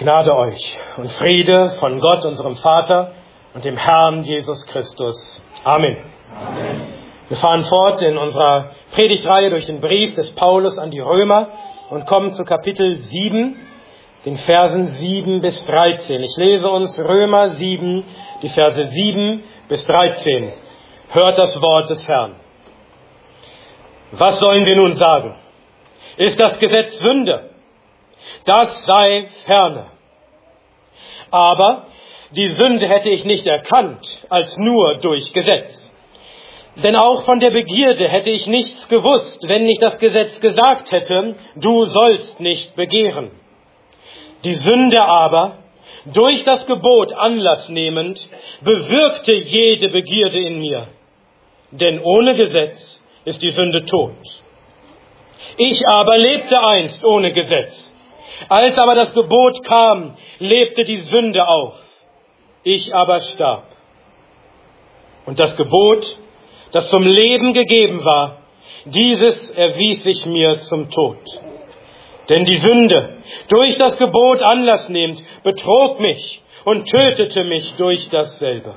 Gnade euch und Friede von Gott, unserem Vater und dem Herrn Jesus Christus. Amen. Amen. Wir fahren fort in unserer Predigtreihe durch den Brief des Paulus an die Römer und kommen zu Kapitel 7, den Versen 7 bis 13. Ich lese uns Römer 7, die Verse 7 bis 13. Hört das Wort des Herrn. Was sollen wir nun sagen? Ist das Gesetz Sünde? Das sei ferne. Aber die Sünde hätte ich nicht erkannt, als nur durch Gesetz. Denn auch von der Begierde hätte ich nichts gewusst, wenn nicht das Gesetz gesagt hätte, du sollst nicht begehren. Die Sünde aber, durch das Gebot Anlass nehmend, bewirkte jede Begierde in mir. Denn ohne Gesetz ist die Sünde tot. Ich aber lebte einst ohne Gesetz. Als aber das Gebot kam, lebte die Sünde auf. Ich aber starb. Und das Gebot, das zum Leben gegeben war, dieses erwies sich mir zum Tod. Denn die Sünde, durch das Gebot Anlass nehmend, betrog mich und tötete mich durch dasselbe.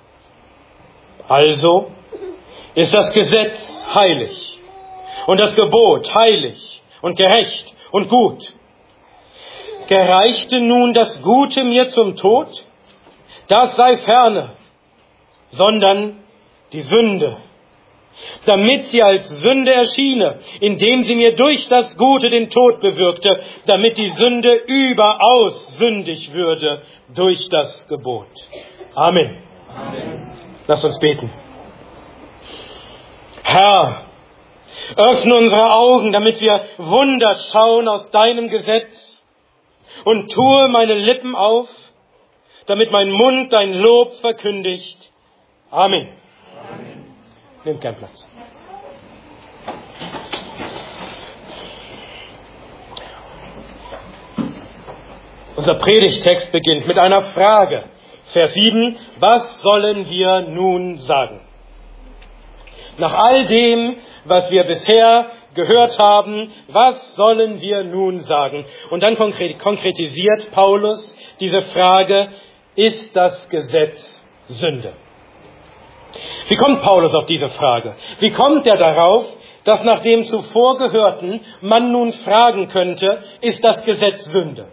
Also ist das Gesetz heilig und das Gebot heilig und gerecht und gut. Gereichte nun das Gute mir zum Tod? Das sei ferne, sondern die Sünde, damit sie als Sünde erschiene, indem sie mir durch das Gute den Tod bewirkte, damit die Sünde überaus sündig würde durch das Gebot. Amen. Amen. Lass uns beten. Herr, öffne unsere Augen, damit wir Wunder schauen aus deinem Gesetz, und tue meine Lippen auf, damit mein Mund dein Lob verkündigt. Amen. Amen. Nehmt gern Platz. Unser Predigtext beginnt mit einer Frage. Vers 7. Was sollen wir nun sagen? Nach all dem, was wir bisher gehört haben, was sollen wir nun sagen? Und dann konkretisiert Paulus diese Frage, ist das Gesetz Sünde? Wie kommt Paulus auf diese Frage? Wie kommt er darauf, dass nach dem zuvor Gehörten man nun fragen könnte, ist das Gesetz Sünde?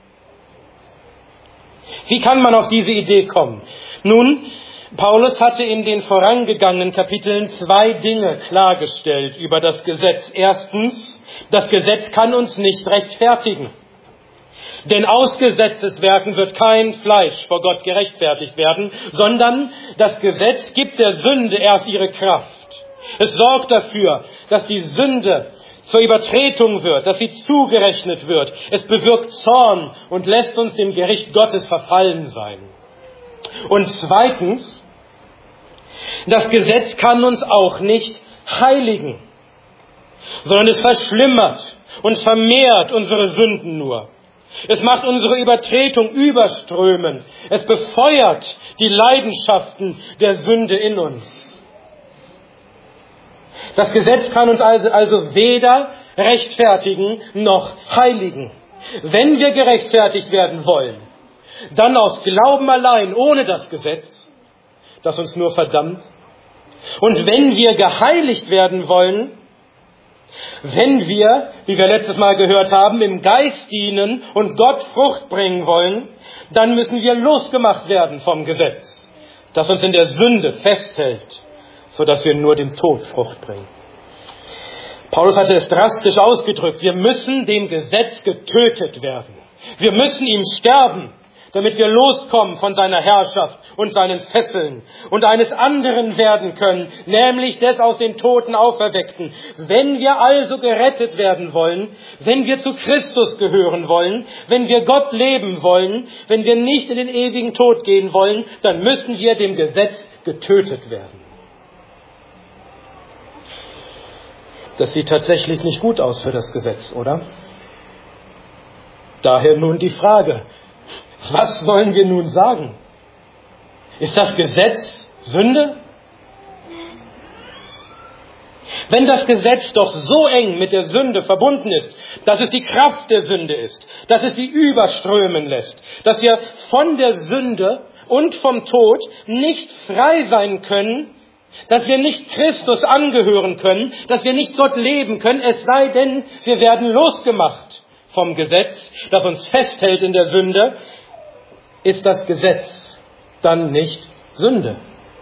Wie kann man auf diese Idee kommen? Nun, Paulus hatte in den vorangegangenen Kapiteln zwei Dinge klargestellt über das Gesetz. Erstens, das Gesetz kann uns nicht rechtfertigen. Denn aus Gesetzeswerken wird kein Fleisch vor Gott gerechtfertigt werden, sondern das Gesetz gibt der Sünde erst ihre Kraft. Es sorgt dafür, dass die Sünde zur Übertretung wird, dass sie zugerechnet wird. Es bewirkt Zorn und lässt uns dem Gericht Gottes verfallen sein. Und zweitens, das Gesetz kann uns auch nicht heiligen, sondern es verschlimmert und vermehrt unsere Sünden nur. Es macht unsere Übertretung überströmend. Es befeuert die Leidenschaften der Sünde in uns. Das Gesetz kann uns also weder rechtfertigen noch heiligen. Wenn wir gerechtfertigt werden wollen, dann aus Glauben allein, ohne das Gesetz, das uns nur verdammt. Und wenn wir geheiligt werden wollen, wenn wir, wie wir letztes Mal gehört haben, im Geist dienen und Gott Frucht bringen wollen, dann müssen wir losgemacht werden vom Gesetz, das uns in der Sünde festhält, sodass wir nur dem Tod Frucht bringen. Paulus hatte es drastisch ausgedrückt, wir müssen dem Gesetz getötet werden. Wir müssen ihm sterben, damit wir loskommen von seiner Herrschaft und seinen Fesseln und eines anderen werden können, nämlich des aus den Toten Auferweckten. Wenn wir also gerettet werden wollen, wenn wir zu Christus gehören wollen, wenn wir Gott leben wollen, wenn wir nicht in den ewigen Tod gehen wollen, dann müssen wir dem Gesetz getötet werden. Das sieht tatsächlich nicht gut aus für das Gesetz, oder? Daher nun die Frage, was sollen wir nun sagen? Ist das Gesetz Sünde? Wenn das Gesetz doch so eng mit der Sünde verbunden ist, dass es die Kraft der Sünde ist, dass es sie überströmen lässt, dass wir von der Sünde und vom Tod nicht frei sein können, dass wir nicht Christus angehören können, dass wir nicht Gott leben können, es sei denn, wir werden losgemacht vom Gesetz, das uns festhält in der Sünde, ist das Gesetz dann nicht Sünde?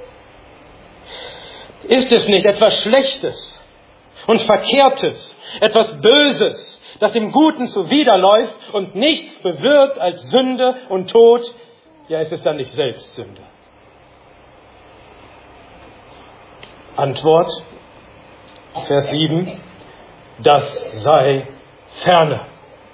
Ist es nicht etwas Schlechtes und Verkehrtes, etwas Böses, das dem Guten zuwiderläuft und nichts bewirkt als Sünde und Tod? Ja, ist es dann nicht selbst Sünde? Antwort, Vers 7, das sei ferne.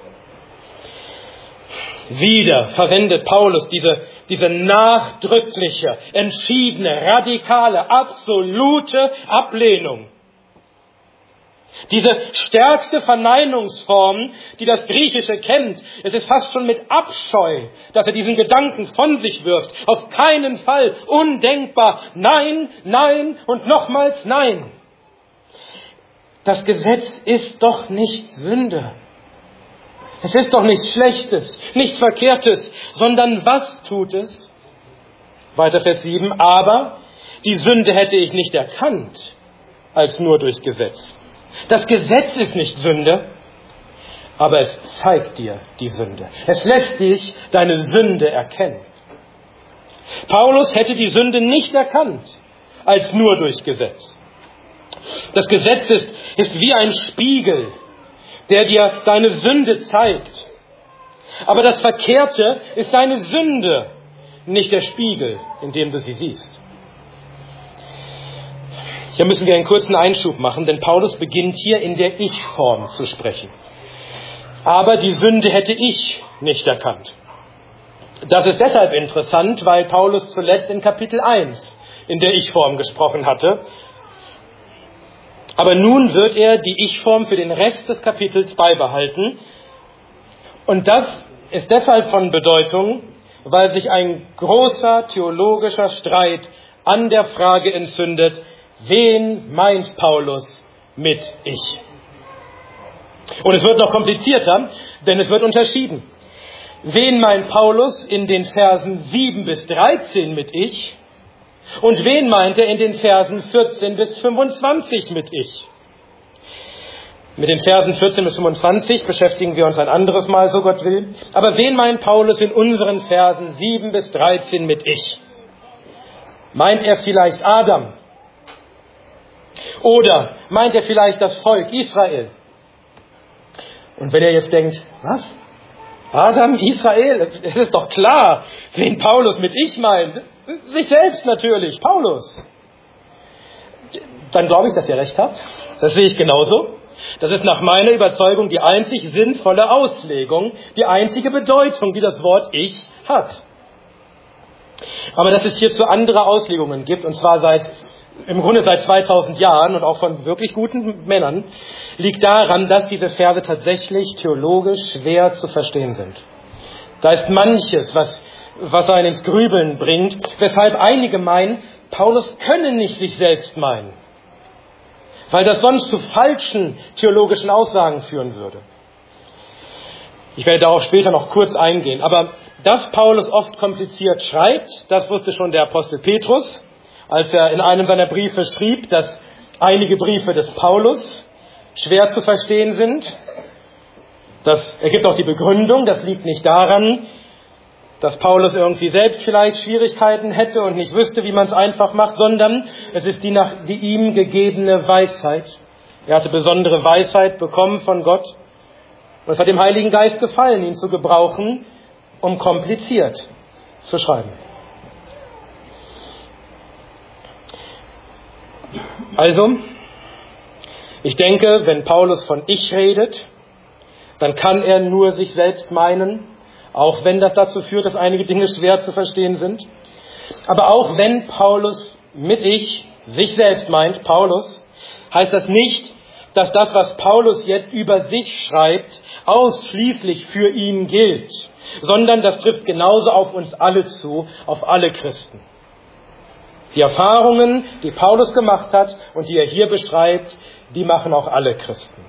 Wieder verwendet Paulus diese nachdrückliche, entschiedene, radikale, absolute Ablehnung. Diese stärkste Verneinungsform, die das Griechische kennt. Es ist fast schon mit Abscheu, dass er diesen Gedanken von sich wirft. Auf keinen Fall, undenkbar, nein, nein und nochmals nein. Das Gesetz ist doch nicht Sünde. Es ist doch nichts Schlechtes, nichts Verkehrtes, sondern was tut es? Weiter Vers 7, aber die Sünde hätte ich nicht erkannt, als nur durch Gesetz. Das Gesetz ist nicht Sünde, aber es zeigt dir die Sünde. Es lässt dich deine Sünde erkennen. Paulus hätte die Sünde nicht erkannt, als nur durch Gesetz. Das Gesetz ist wie ein Spiegel, der dir deine Sünde zeigt. Aber das Verkehrte ist deine Sünde, nicht der Spiegel, in dem du sie siehst. Hier müssen wir einen kurzen Einschub machen, denn Paulus beginnt hier in der Ich-Form zu sprechen. Aber die Sünde hätte ich nicht erkannt. Das ist deshalb interessant, weil Paulus zuletzt in Kapitel 1 in der Ich-Form gesprochen hatte. Aber nun wird er die Ich-Form für den Rest des Kapitels beibehalten. Und das ist deshalb von Bedeutung, weil sich ein großer theologischer Streit an der Frage entzündet, wen meint Paulus mit Ich? Und es wird noch komplizierter, denn es wird unterschieden. Wen meint Paulus in den Versen 7 bis 13 mit Ich? Und wen meint er in den Versen 14 bis 25 mit Ich? Mit den Versen 14 bis 25 beschäftigen wir uns ein anderes Mal, so Gott will. Aber wen meint Paulus in unseren Versen 7 bis 13 mit Ich? Meint er vielleicht Adam? Oder meint er vielleicht das Volk Israel? Und wenn ihr jetzt denkt, was? Adam, Israel? Es ist doch klar, wen Paulus mit Ich meint. Sich selbst natürlich, Paulus. Dann glaube ich, dass ihr recht habt. Das sehe ich genauso. Das ist nach meiner Überzeugung die einzig sinnvolle Auslegung, die einzige Bedeutung, die das Wort Ich hat. Aber dass es hierzu andere Auslegungen gibt, und zwar im Grunde seit 2000 Jahren und auch von wirklich guten Männern, liegt daran, dass diese Verse tatsächlich theologisch schwer zu verstehen sind. Da ist manches, was einen ins Grübeln bringt, weshalb einige meinen, Paulus könne nicht sich selbst meinen, weil das sonst zu falschen theologischen Aussagen führen würde. Ich werde darauf später noch kurz eingehen, aber dass Paulus oft kompliziert schreibt, das wusste schon der Apostel Petrus, als er in einem seiner Briefe schrieb, dass einige Briefe des Paulus schwer zu verstehen sind. Das ergibt auch die Begründung, das liegt nicht daran, dass Paulus irgendwie selbst vielleicht Schwierigkeiten hätte und nicht wüsste, wie man es einfach macht, sondern es ist die ihm gegebene Weisheit. Er hatte besondere Weisheit bekommen von Gott und es hat dem Heiligen Geist gefallen, ihn zu gebrauchen, um kompliziert zu schreiben. Also, ich denke, wenn Paulus von Ich redet, dann kann er nur sich selbst meinen, auch wenn das dazu führt, dass einige Dinge schwer zu verstehen sind. Aber auch wenn Paulus mit Ich sich selbst meint, Paulus, heißt das nicht, dass das, was Paulus jetzt über sich schreibt, ausschließlich für ihn gilt, sondern das trifft genauso auf uns alle zu, auf alle Christen. Die Erfahrungen, die Paulus gemacht hat und die er hier beschreibt, die machen auch alle Christen.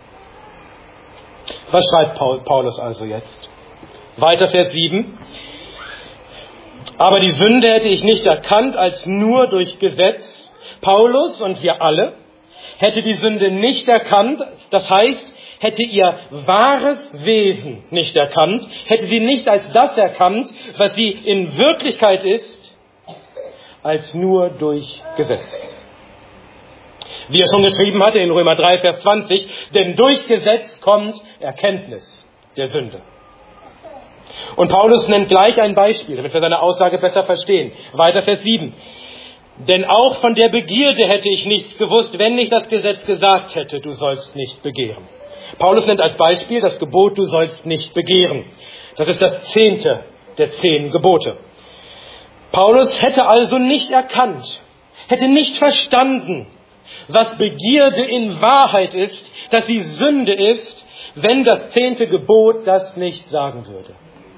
Was schreibt Paulus also jetzt? Weiter Vers 7. Aber die Sünde hätte ich nicht erkannt als nur durch Gesetz. Paulus und wir alle hätte die Sünde nicht erkannt, das heißt, hätte ihr wahres Wesen nicht erkannt, hätte sie nicht als das erkannt, was sie in Wirklichkeit ist, als nur durch Gesetz. Wie er schon geschrieben hatte in Römer 3, Vers 20, denn durch Gesetz kommt Erkenntnis der Sünde. Und Paulus nennt gleich ein Beispiel, damit wir seine Aussage besser verstehen. Weiter Vers 7. Denn auch von der Begierde hätte ich nichts gewusst, wenn nicht das Gesetz gesagt hätte, du sollst nicht begehren. Paulus nennt als Beispiel das Gebot, du sollst nicht begehren. Das ist das 10. der 10 Gebote. Paulus hätte also nicht erkannt, hätte nicht verstanden, was Begierde in Wahrheit ist, dass sie Sünde ist, wenn das 10. Gebot das nicht sagen würde.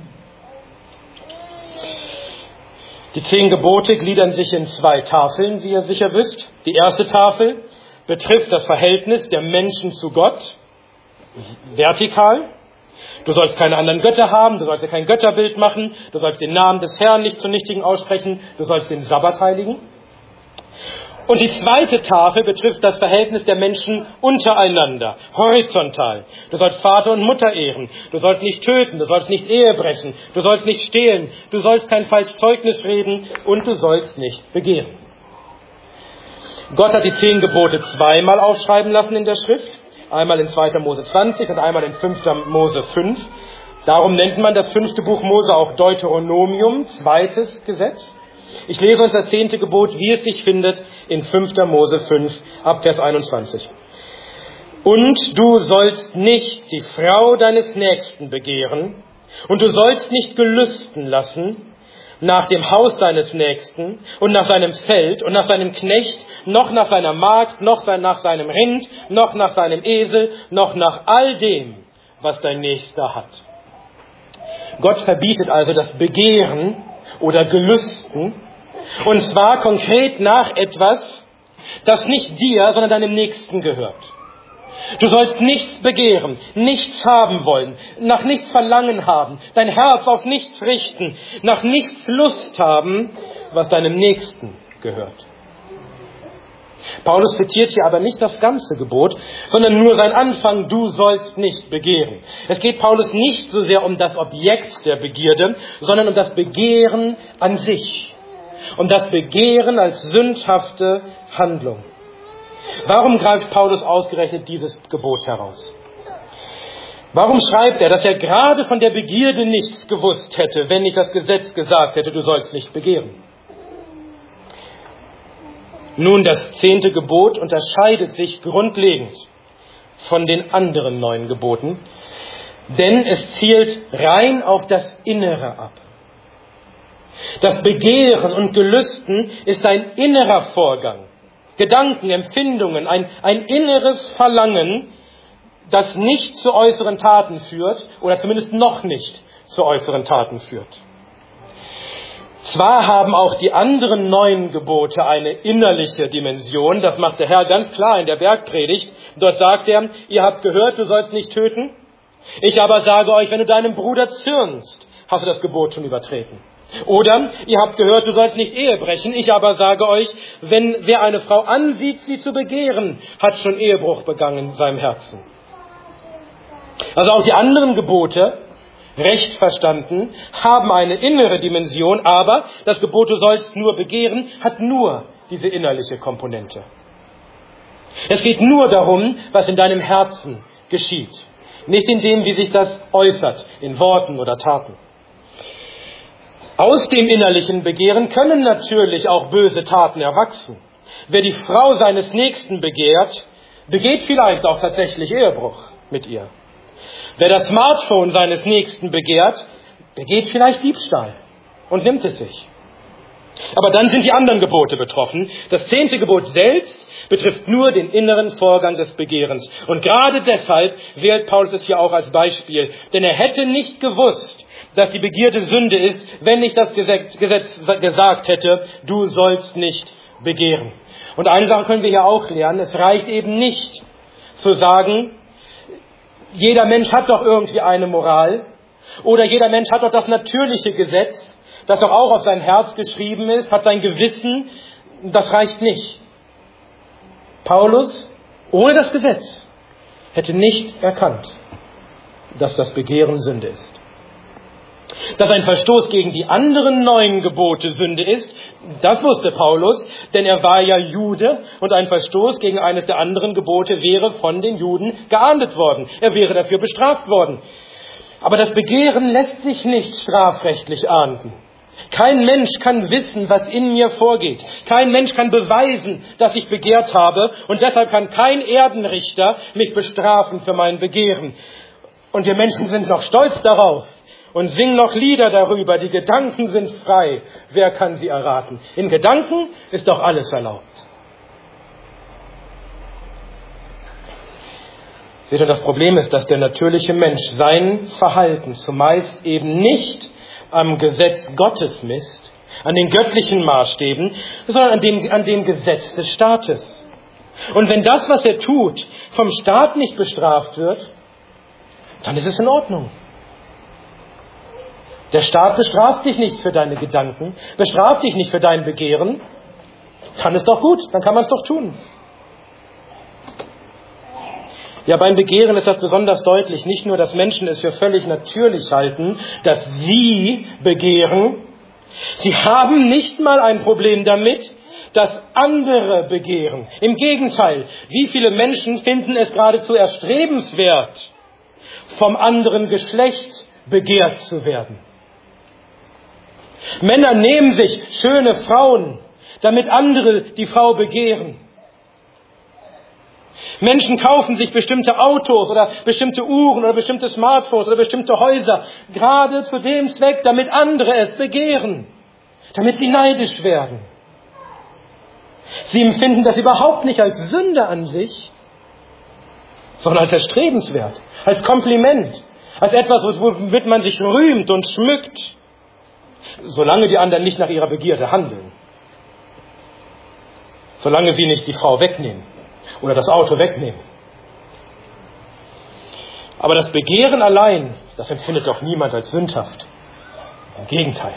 Die 10 Gebote gliedern sich in 2 Tafeln, wie ihr sicher wisst. Die erste Tafel betrifft das Verhältnis der Menschen zu Gott, vertikal. Du sollst keine anderen Götter haben, du sollst dir kein Götterbild machen, du sollst den Namen des Herrn nicht zum Nichtigen aussprechen, du sollst den Sabbat heiligen. Und die zweite Tafel betrifft das Verhältnis der Menschen untereinander, horizontal. Du sollst Vater und Mutter ehren, du sollst nicht töten, du sollst nicht Ehe brechen, du sollst nicht stehlen, du sollst kein falsches Zeugnis reden und du sollst nicht begehren. Gott hat die 10 Gebote zweimal aufschreiben lassen in der Schrift, einmal in 2. Mose 20 und einmal in 5. Mose 5. Darum nennt man das 5. Buch Mose auch Deuteronomium, zweites Gesetz. Ich lese uns das 10. Gebot, wie es sich findet, in 5. Mose 5, ab Vers 21. Und du sollst nicht die Frau deines Nächsten begehren, und du sollst nicht gelüsten lassen nach dem Haus deines Nächsten und nach seinem Feld und nach seinem Knecht, noch nach seiner Magd, noch nach seinem Rind, noch nach seinem Esel, noch nach all dem, was dein Nächster hat. Gott verbietet also das Begehren oder Gelüsten, und zwar konkret nach etwas, das nicht dir, sondern deinem Nächsten gehört. Du sollst nichts begehren, nichts haben wollen, nach nichts Verlangen haben, dein Herz auf nichts richten, nach nichts Lust haben, was deinem Nächsten gehört. Paulus zitiert hier aber nicht das ganze Gebot, sondern nur sein Anfang, du sollst nicht begehren. Es geht Paulus nicht so sehr um das Objekt der Begierde, sondern um das Begehren an sich. Um das Begehren als sündhafte Handlung. Warum greift Paulus ausgerechnet dieses Gebot heraus? Warum schreibt er, dass er gerade von der Begierde nichts gewusst hätte, wenn nicht das Gesetz gesagt hätte, du sollst nicht begehren? Nun, das 10. Gebot unterscheidet sich grundlegend von den anderen 9 Geboten, denn es zielt rein auf das Innere ab. Das Begehren und Gelüsten ist ein innerer Vorgang. Gedanken, Empfindungen, ein inneres Verlangen, das nicht zu äußeren Taten führt, oder zumindest noch nicht zu äußeren Taten führt. Zwar haben auch die anderen 9 Gebote eine innerliche Dimension, das macht der Herr ganz klar in der Bergpredigt. Dort sagt er, ihr habt gehört, du sollst nicht töten. Ich aber sage euch, wenn du deinem Bruder zürnst, hast du das Gebot schon übertreten. Oder, ihr habt gehört, du sollst nicht Ehe brechen. Ich aber sage euch, wenn wer eine Frau ansieht, sie zu begehren, hat schon Ehebruch begangen in seinem Herzen. Also auch die anderen Gebote, recht verstanden, haben eine innere Dimension, aber das Gebot, du sollst nur begehren, hat nur diese innerliche Komponente. Es geht nur darum, was in deinem Herzen geschieht, nicht in dem, wie sich das äußert, in Worten oder Taten. Aus dem innerlichen Begehren können natürlich auch böse Taten erwachsen. Wer die Frau seines Nächsten begehrt, begeht vielleicht auch tatsächlich Ehebruch mit ihr. Wer das Smartphone seines Nächsten begehrt, begeht vielleicht Diebstahl und nimmt es sich. Aber dann sind die anderen Gebote betroffen. Das 10. Gebot selbst betrifft nur den inneren Vorgang des Begehrens. Und gerade deshalb wählt Paulus es hier auch als Beispiel. Denn er hätte nicht gewusst, dass die Begierde Sünde ist, wenn nicht das Gesetz gesagt hätte, du sollst nicht begehren. Und eine Sache können wir hier auch lernen, es reicht eben nicht zu sagen, jeder Mensch hat doch irgendwie eine Moral oder jeder Mensch hat doch das natürliche Gesetz, das doch auch auf sein Herz geschrieben ist, hat sein Gewissen. Das reicht nicht. Paulus, ohne das Gesetz, hätte nicht erkannt, dass das Begehren Sünde ist. Dass ein Verstoß gegen die anderen 9 Gebote Sünde ist, das wusste Paulus, denn er war ja Jude und ein Verstoß gegen eines der anderen Gebote wäre von den Juden geahndet worden. Er wäre dafür bestraft worden. Aber das Begehren lässt sich nicht strafrechtlich ahnden. Kein Mensch kann wissen, was in mir vorgeht. Kein Mensch kann beweisen, dass ich begehrt habe und deshalb kann kein Erdenrichter mich bestrafen für mein Begehren. Und wir Menschen sind noch stolz darauf und singen noch Lieder darüber. Die Gedanken sind frei. Wer kann sie erraten? In Gedanken ist doch alles erlaubt. Seht ihr, das Problem ist, dass der natürliche Mensch sein Verhalten zumeist eben nicht am Gesetz Gottes misst, an den göttlichen Maßstäben, sondern an dem Gesetz des Staates. Und wenn das, was er tut, vom Staat nicht bestraft wird, dann ist es in Ordnung. Der Staat bestraft dich nicht für deine Gedanken, bestraft dich nicht für dein Begehren, dann ist doch gut, dann kann man es doch tun. Ja, beim Begehren ist das besonders deutlich. Nicht nur, dass Menschen es für völlig natürlich halten, dass sie begehren. Sie haben nicht mal ein Problem damit, dass andere begehren. Im Gegenteil, wie viele Menschen finden es geradezu erstrebenswert, vom anderen Geschlecht begehrt zu werden. Männer nehmen sich schöne Frauen, damit andere die Frau begehren. Menschen kaufen sich bestimmte Autos oder bestimmte Uhren oder bestimmte Smartphones oder bestimmte Häuser, gerade zu dem Zweck, damit andere es begehren, damit sie neidisch werden. Sie empfinden das überhaupt nicht als Sünde an sich, sondern als erstrebenswert, als Kompliment, als etwas, womit man sich rühmt und schmückt, solange die anderen nicht nach ihrer Begierde handeln, solange sie nicht die Frau wegnehmen oder das Auto wegnehmen. Aber das Begehren allein, das empfindet doch niemand als sündhaft. Im Gegenteil.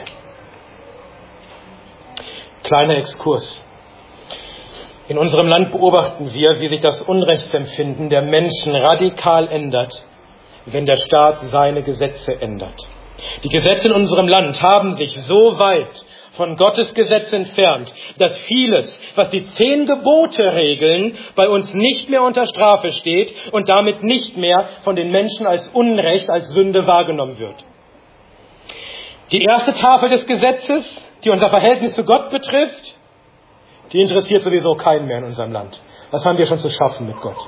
Kleiner Exkurs. In unserem Land beobachten wir, wie sich das Unrechtsempfinden der Menschen radikal ändert, wenn der Staat seine Gesetze ändert. Die Gesetze in unserem Land haben sich so weit von Gottes Gesetz entfernt, dass vieles, was die 10 Gebote regeln, bei uns nicht mehr unter Strafe steht und damit nicht mehr von den Menschen als Unrecht, als Sünde wahrgenommen wird. Die erste Tafel des Gesetzes, die unser Verhältnis zu Gott betrifft, die interessiert sowieso keinen mehr in unserem Land. Was haben wir schon zu schaffen mit Gott?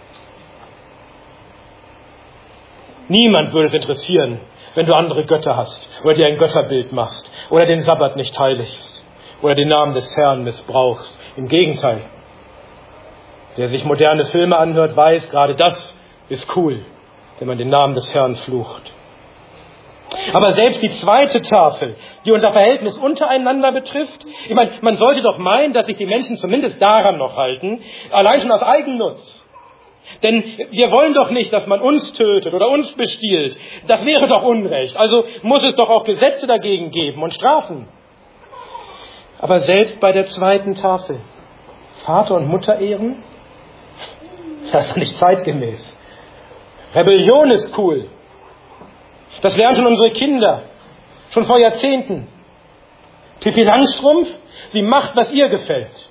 Niemand würde es interessieren, wenn du andere Götter hast oder dir ein Götterbild machst oder den Sabbat nicht heiligst oder den Namen des Herrn missbrauchst. Im Gegenteil. Wer sich moderne Filme anhört, weiß, gerade das ist cool, wenn man den Namen des Herrn flucht. Aber selbst die zweite Tafel, die unser Verhältnis untereinander betrifft, ich meine, man sollte doch meinen, dass sich die Menschen zumindest daran noch halten, allein schon aus Eigennutz. Denn wir wollen doch nicht, dass man uns tötet oder uns bestiehlt. Das wäre doch Unrecht. Also muss es doch auch Gesetze dagegen geben und Strafen. Aber selbst bei der zweiten Tafel, Vater und Mutter ehren, das ist doch nicht zeitgemäß. Rebellion ist cool. Das lernen schon unsere Kinder, schon vor Jahrzehnten. Pippi Langstrumpf, sie macht, was ihr gefällt.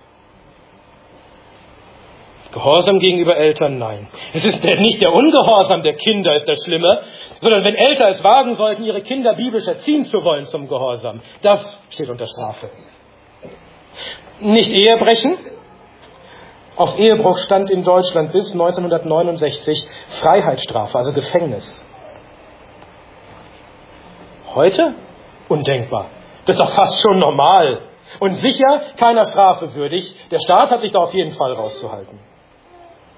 Gehorsam gegenüber Eltern, nein. Es ist nicht der Ungehorsam der Kinder ist das Schlimme, sondern wenn Eltern es wagen sollten, ihre Kinder biblisch erziehen zu wollen zum Gehorsam. Das steht unter Strafe. Nicht Ehebrechen. Auf Ehebruch stand in Deutschland bis 1969 Freiheitsstrafe, also Gefängnis. Heute? Undenkbar. Das ist doch fast schon normal. Und sicher keiner Strafe würdig. Der Staat hat sich da auf jeden Fall rauszuhalten.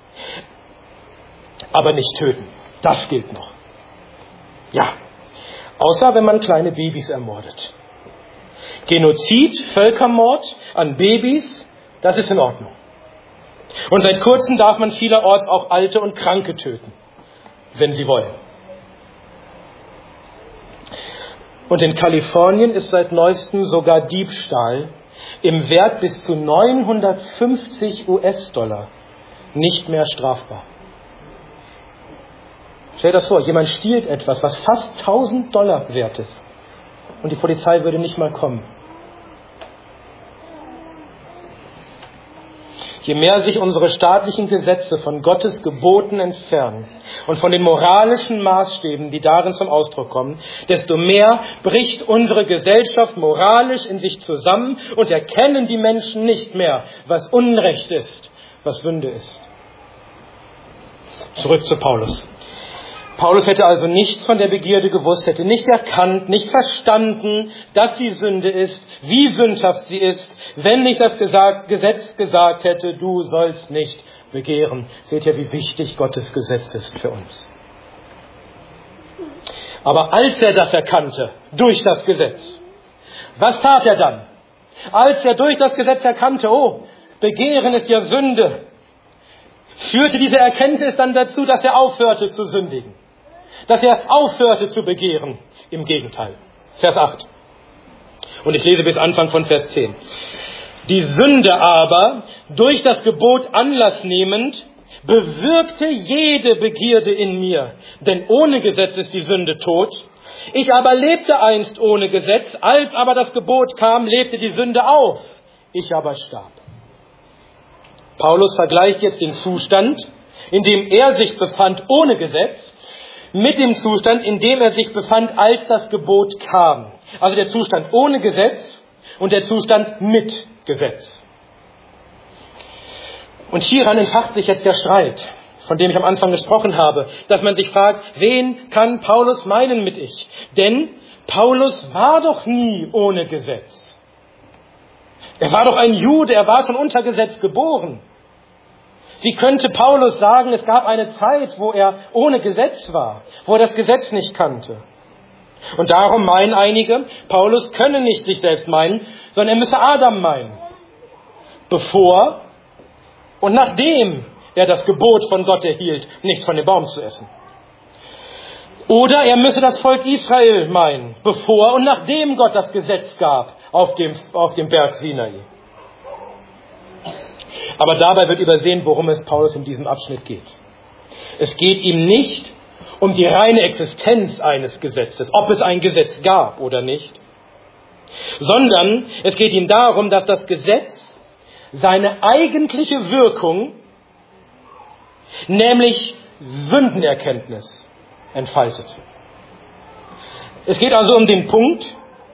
Aber nicht töten. Das gilt noch. Ja. Außer wenn man kleine Babys ermordet. Genozid, Völkermord an Babys, das ist in Ordnung. Und seit kurzem darf man vielerorts auch Alte und Kranke töten, wenn sie wollen. Und in Kalifornien ist seit neuestem sogar Diebstahl im Wert bis zu 950 US-Dollar nicht mehr strafbar. Stell dir das vor, jemand stiehlt etwas, was fast 1000 Dollar wert ist. Und die Polizei würde nicht mal kommen. Je mehr sich unsere staatlichen Gesetze von Gottes Geboten entfernen und von den moralischen Maßstäben, die darin zum Ausdruck kommen, desto mehr bricht unsere Gesellschaft moralisch in sich zusammen und erkennen die Menschen nicht mehr, was Unrecht ist, was Sünde ist. Zurück zu Paulus. Paulus hätte also nichts von der Begierde gewusst, hätte nicht erkannt, nicht verstanden, dass sie Sünde ist, wie sündhaft sie ist, wenn nicht das Gesetz gesagt hätte, du sollst nicht begehren. Seht ihr, wie wichtig Gottes Gesetz ist für uns. Aber als er das erkannte, durch das Gesetz, was tat er dann? Als er durch das Gesetz erkannte, oh, Begehren ist ja Sünde, führte diese Erkenntnis dann dazu, dass er aufhörte zu sündigen. Dass er aufhörte zu begehren. Im Gegenteil. Vers 8. Und ich lese bis Anfang von Vers 10. Die Sünde aber, durch das Gebot Anlass nehmend, bewirkte jede Begierde in mir. Denn ohne Gesetz ist die Sünde tot. Ich aber lebte einst ohne Gesetz. Als aber das Gebot kam, lebte die Sünde auf. Ich aber starb. Paulus vergleicht jetzt den Zustand, in dem er sich befand ohne Gesetz, mit dem Zustand, in dem er sich befand, als das Gebot kam. Also der Zustand ohne Gesetz und der Zustand mit Gesetz. Und hieran entfacht sich jetzt der Streit, von dem ich am Anfang gesprochen habe, dass man sich fragt, wen kann Paulus meinen mit ich? Denn Paulus war doch nie ohne Gesetz. Er war doch ein Jude, er war schon unter Gesetz geboren. Wie könnte Paulus sagen, es gab eine Zeit, wo er ohne Gesetz war, wo er das Gesetz nicht kannte? Und darum meinen einige, Paulus könne nicht sich selbst meinen, sondern er müsse Adam meinen. Bevor und nachdem er das Gebot von Gott erhielt, nicht von dem Baum zu essen. Oder er müsse das Volk Israel meinen, bevor und nachdem Gott das Gesetz gab auf dem Berg Sinai. Aber dabei wird übersehen, worum es Paulus in diesem Abschnitt geht. Es geht ihm nicht um die reine Existenz eines Gesetzes, ob es ein Gesetz gab oder nicht, sondern es geht ihm darum, dass das Gesetz seine eigentliche Wirkung, nämlich Sündenerkenntnis, entfaltet. Es geht also um den Punkt,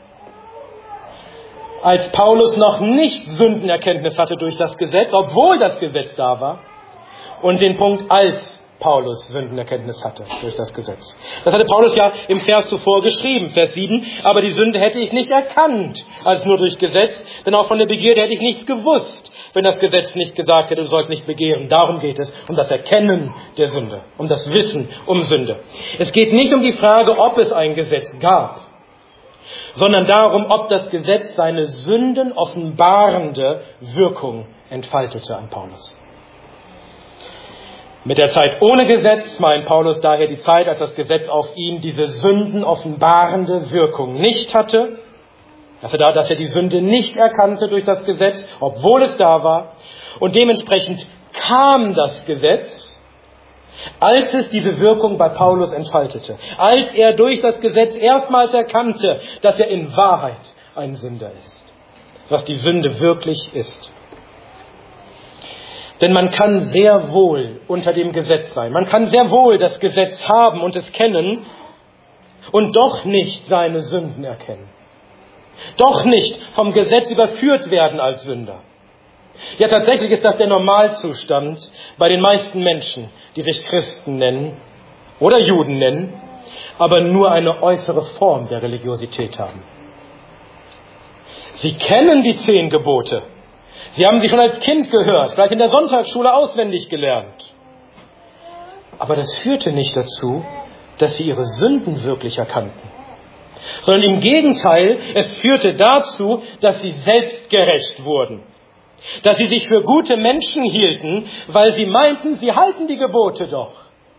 als Paulus noch nicht Sündenerkenntnis hatte durch das Gesetz, obwohl das Gesetz da war, und den Punkt, als Paulus Sündenerkenntnis hatte durch das Gesetz. Das hatte Paulus ja im Vers zuvor geschrieben, Vers 7, aber die Sünde hätte ich nicht erkannt, als nur durch Gesetz, denn auch von der Begierde hätte ich nichts gewusst, wenn das Gesetz nicht gesagt hätte, du sollst nicht begehren. Darum geht es, um das Erkennen der Sünde, um das Wissen um Sünde. Es geht nicht um die Frage, ob es ein Gesetz gab, sondern darum, ob das Gesetz seine Sünden offenbarende Wirkung entfaltete an Paulus. Mit der Zeit ohne Gesetz meint Paulus daher die Zeit, als das Gesetz auf ihm diese Sünden offenbarende Wirkung nicht hatte, dass er die Sünde nicht erkannte durch das Gesetz, obwohl es da war, und dementsprechend kam das Gesetz, als es diese Wirkung bei Paulus entfaltete, als er durch das Gesetz erstmals erkannte, dass er in Wahrheit ein Sünder ist, was die Sünde wirklich ist. Denn man kann sehr wohl unter dem Gesetz sein, man kann sehr wohl das Gesetz haben und es kennen und doch nicht seine Sünden erkennen, doch nicht vom Gesetz überführt werden als Sünder. Ja, tatsächlich ist das der Normalzustand bei den meisten Menschen, die sich Christen nennen oder Juden nennen, aber nur eine äußere Form der Religiosität haben. Sie kennen die 10 Gebote. Sie haben sie schon als Kind gehört, vielleicht in der Sonntagsschule auswendig gelernt. Aber das führte nicht dazu, dass sie ihre Sünden wirklich erkannten. sondern im Gegenteil, es führte dazu, dass sie selbstgerecht wurden. Dass sie sich für gute Menschen hielten, weil sie meinten, sie halten die Gebote doch.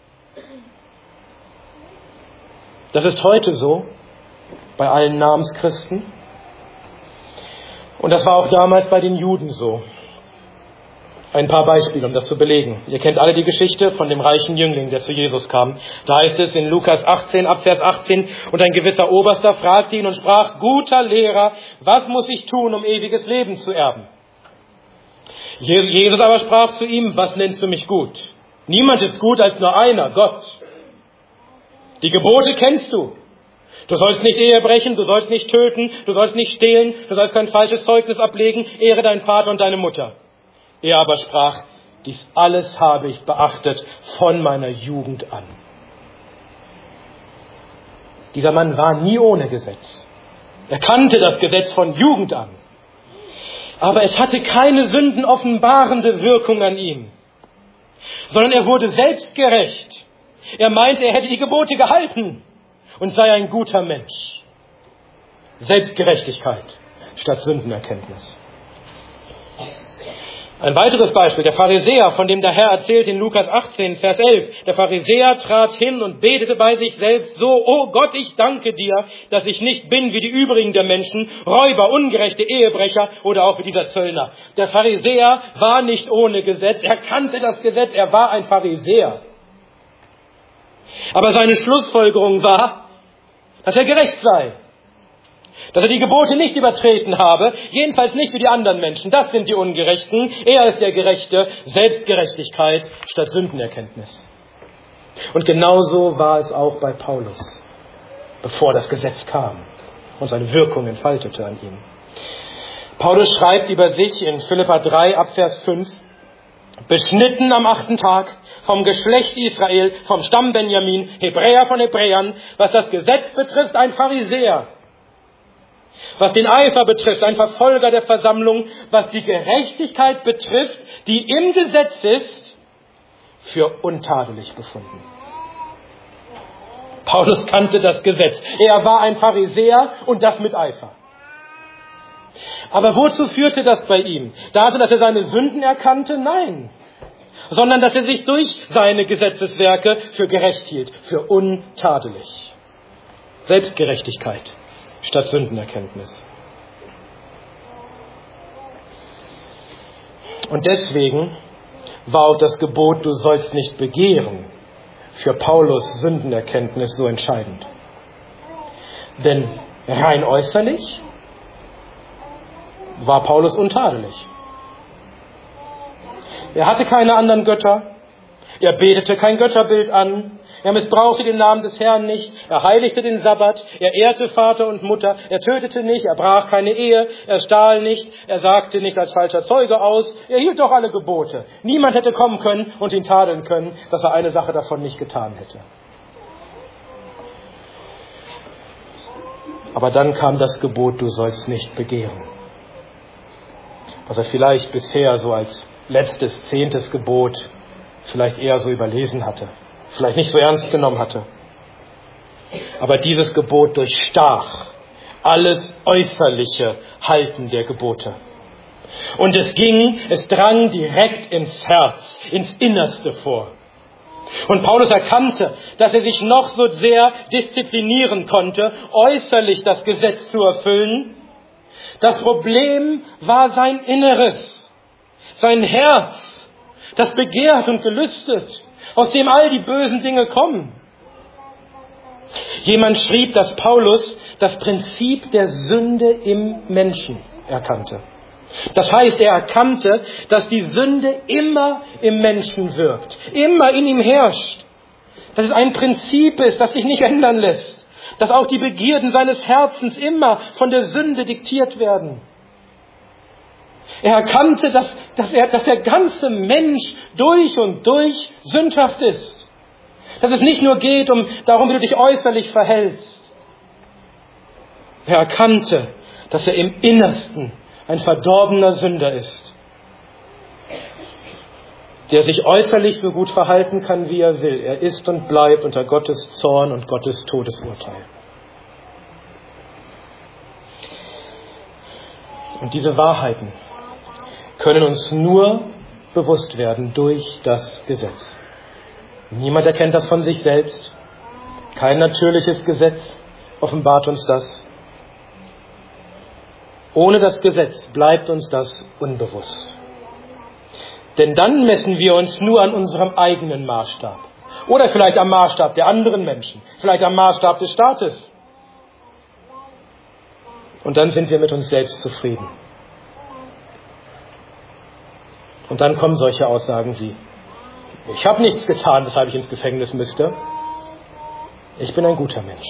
Das ist heute so, bei allen Namenschristen. Und das war auch damals bei den Juden so. Ein paar Beispiele, um das zu belegen. Ihr kennt alle die Geschichte von dem reichen Jüngling, der zu Jesus kam. Da heißt es in Lukas 18, ab Vers 18, und ein gewisser Oberster fragte ihn und sprach, guter Lehrer, was muss ich tun, um ewiges Leben zu erben? Jesus aber sprach zu ihm, was nennst du mich gut? Niemand ist gut als nur einer, Gott. Die Gebote kennst du. Du sollst nicht Ehe brechen, du sollst nicht töten, du sollst nicht stehlen, du sollst kein falsches Zeugnis ablegen, ehre deinen Vater und deine Mutter. Er aber sprach, dies alles habe ich beachtet von meiner Jugend an. Dieser Mann war nie ohne Gesetz. Er kannte das Gesetz von Jugend an. Aber es hatte keine sündenoffenbarende Wirkung an ihm, sondern er wurde selbstgerecht. Er meinte, er hätte die Gebote gehalten und sei ein guter Mensch. Selbstgerechtigkeit statt Sündenerkenntnis. Ein weiteres Beispiel, der Pharisäer, von dem der Herr erzählt in Lukas 18, Vers 11. Der Pharisäer trat hin und betete bei sich selbst so, oh Gott, ich danke dir, dass ich nicht bin wie die übrigen der Menschen, Räuber, ungerechte Ehebrecher oder auch wie dieser Zöllner. Der Pharisäer war nicht ohne Gesetz, er kannte das Gesetz, er war ein Pharisäer. Aber seine Schlussfolgerung war, dass er gerecht sei. Dass er die Gebote nicht übertreten habe, jedenfalls nicht wie die anderen Menschen. Das sind die Ungerechten. Er ist der Gerechte. Selbstgerechtigkeit statt Sündenerkenntnis. Und genauso war es auch bei Paulus, bevor das Gesetz kam und seine Wirkung entfaltete an ihm. Paulus schreibt über sich in Philipper 3 ab Vers 5, beschnitten am 8. Tag, vom Geschlecht Israel, vom Stamm Benjamin, Hebräer von Hebräern, was das Gesetz betrifft, ein Pharisäer. Was den Eifer betrifft, ein Verfolger der Versammlung, was die Gerechtigkeit betrifft, die im Gesetz ist, für untadelig befunden. Paulus kannte das Gesetz. Er war ein Pharisäer und das mit Eifer. Aber wozu führte das bei ihm? Dazu, dass er seine Sünden erkannte? Nein. Sondern, dass er sich durch seine Gesetzeswerke für gerecht hielt, für untadelig. Selbstgerechtigkeit statt Sündenerkenntnis. Und deswegen war auch das Gebot, du sollst nicht begehren, für Paulus Sündenerkenntnis so entscheidend. Denn rein äußerlich war Paulus untadelig. Er hatte keine anderen Götter, er betete kein Götterbild an, er missbrauchte den Namen des Herrn nicht, er heiligte den Sabbat, er ehrte Vater und Mutter, er tötete nicht, er brach keine Ehe, er stahl nicht, er sagte nicht als falscher Zeuge aus, er hielt doch alle Gebote. Niemand hätte kommen können und ihn tadeln können, dass er eine Sache davon nicht getan hätte. Aber dann kam das Gebot, du sollst nicht begehren. Was er vielleicht bisher so als letztes, 10. Gebot vielleicht eher so überlesen hatte, vielleicht nicht so ernst genommen hatte. Aber dieses Gebot durchstach alles äußerliche Halten der Gebote. Und es drang direkt ins Herz, ins Innerste vor. Und Paulus erkannte, dass er sich noch so sehr disziplinieren konnte, äußerlich das Gesetz zu erfüllen. Das Problem war sein Inneres, sein Herz, das begehrt und gelüstet, aus dem all die bösen Dinge kommen. Jemand schrieb, dass Paulus das Prinzip der Sünde im Menschen erkannte. Das heißt, er erkannte, dass die Sünde immer im Menschen wirkt, immer in ihm herrscht. Dass es ein Prinzip ist, das sich nicht ändern lässt. Dass auch die Begierden seines Herzens immer von der Sünde diktiert werden. Er erkannte, dass der ganze Mensch durch und durch sündhaft ist. Dass es nicht nur geht darum, wie du dich äußerlich verhältst. Er erkannte, dass er im Innersten ein verdorbener Sünder ist, der sich äußerlich so gut verhalten kann, wie er will. Er ist und bleibt unter Gottes Zorn und Gottes Todesurteil. Und diese Wahrheiten können uns nur bewusst werden durch das Gesetz. Niemand erkennt das von sich selbst. Kein natürliches Gesetz offenbart uns das. Ohne das Gesetz bleibt uns das unbewusst. Denn dann messen wir uns nur an unserem eigenen Maßstab. Oder vielleicht am Maßstab der anderen Menschen. Vielleicht am Maßstab des Staates. Und dann sind wir mit uns selbst zufrieden. Und dann kommen solche Aussagen wie: Ich habe nichts getan, weshalb ich ins Gefängnis müsste. Ich bin ein guter Mensch.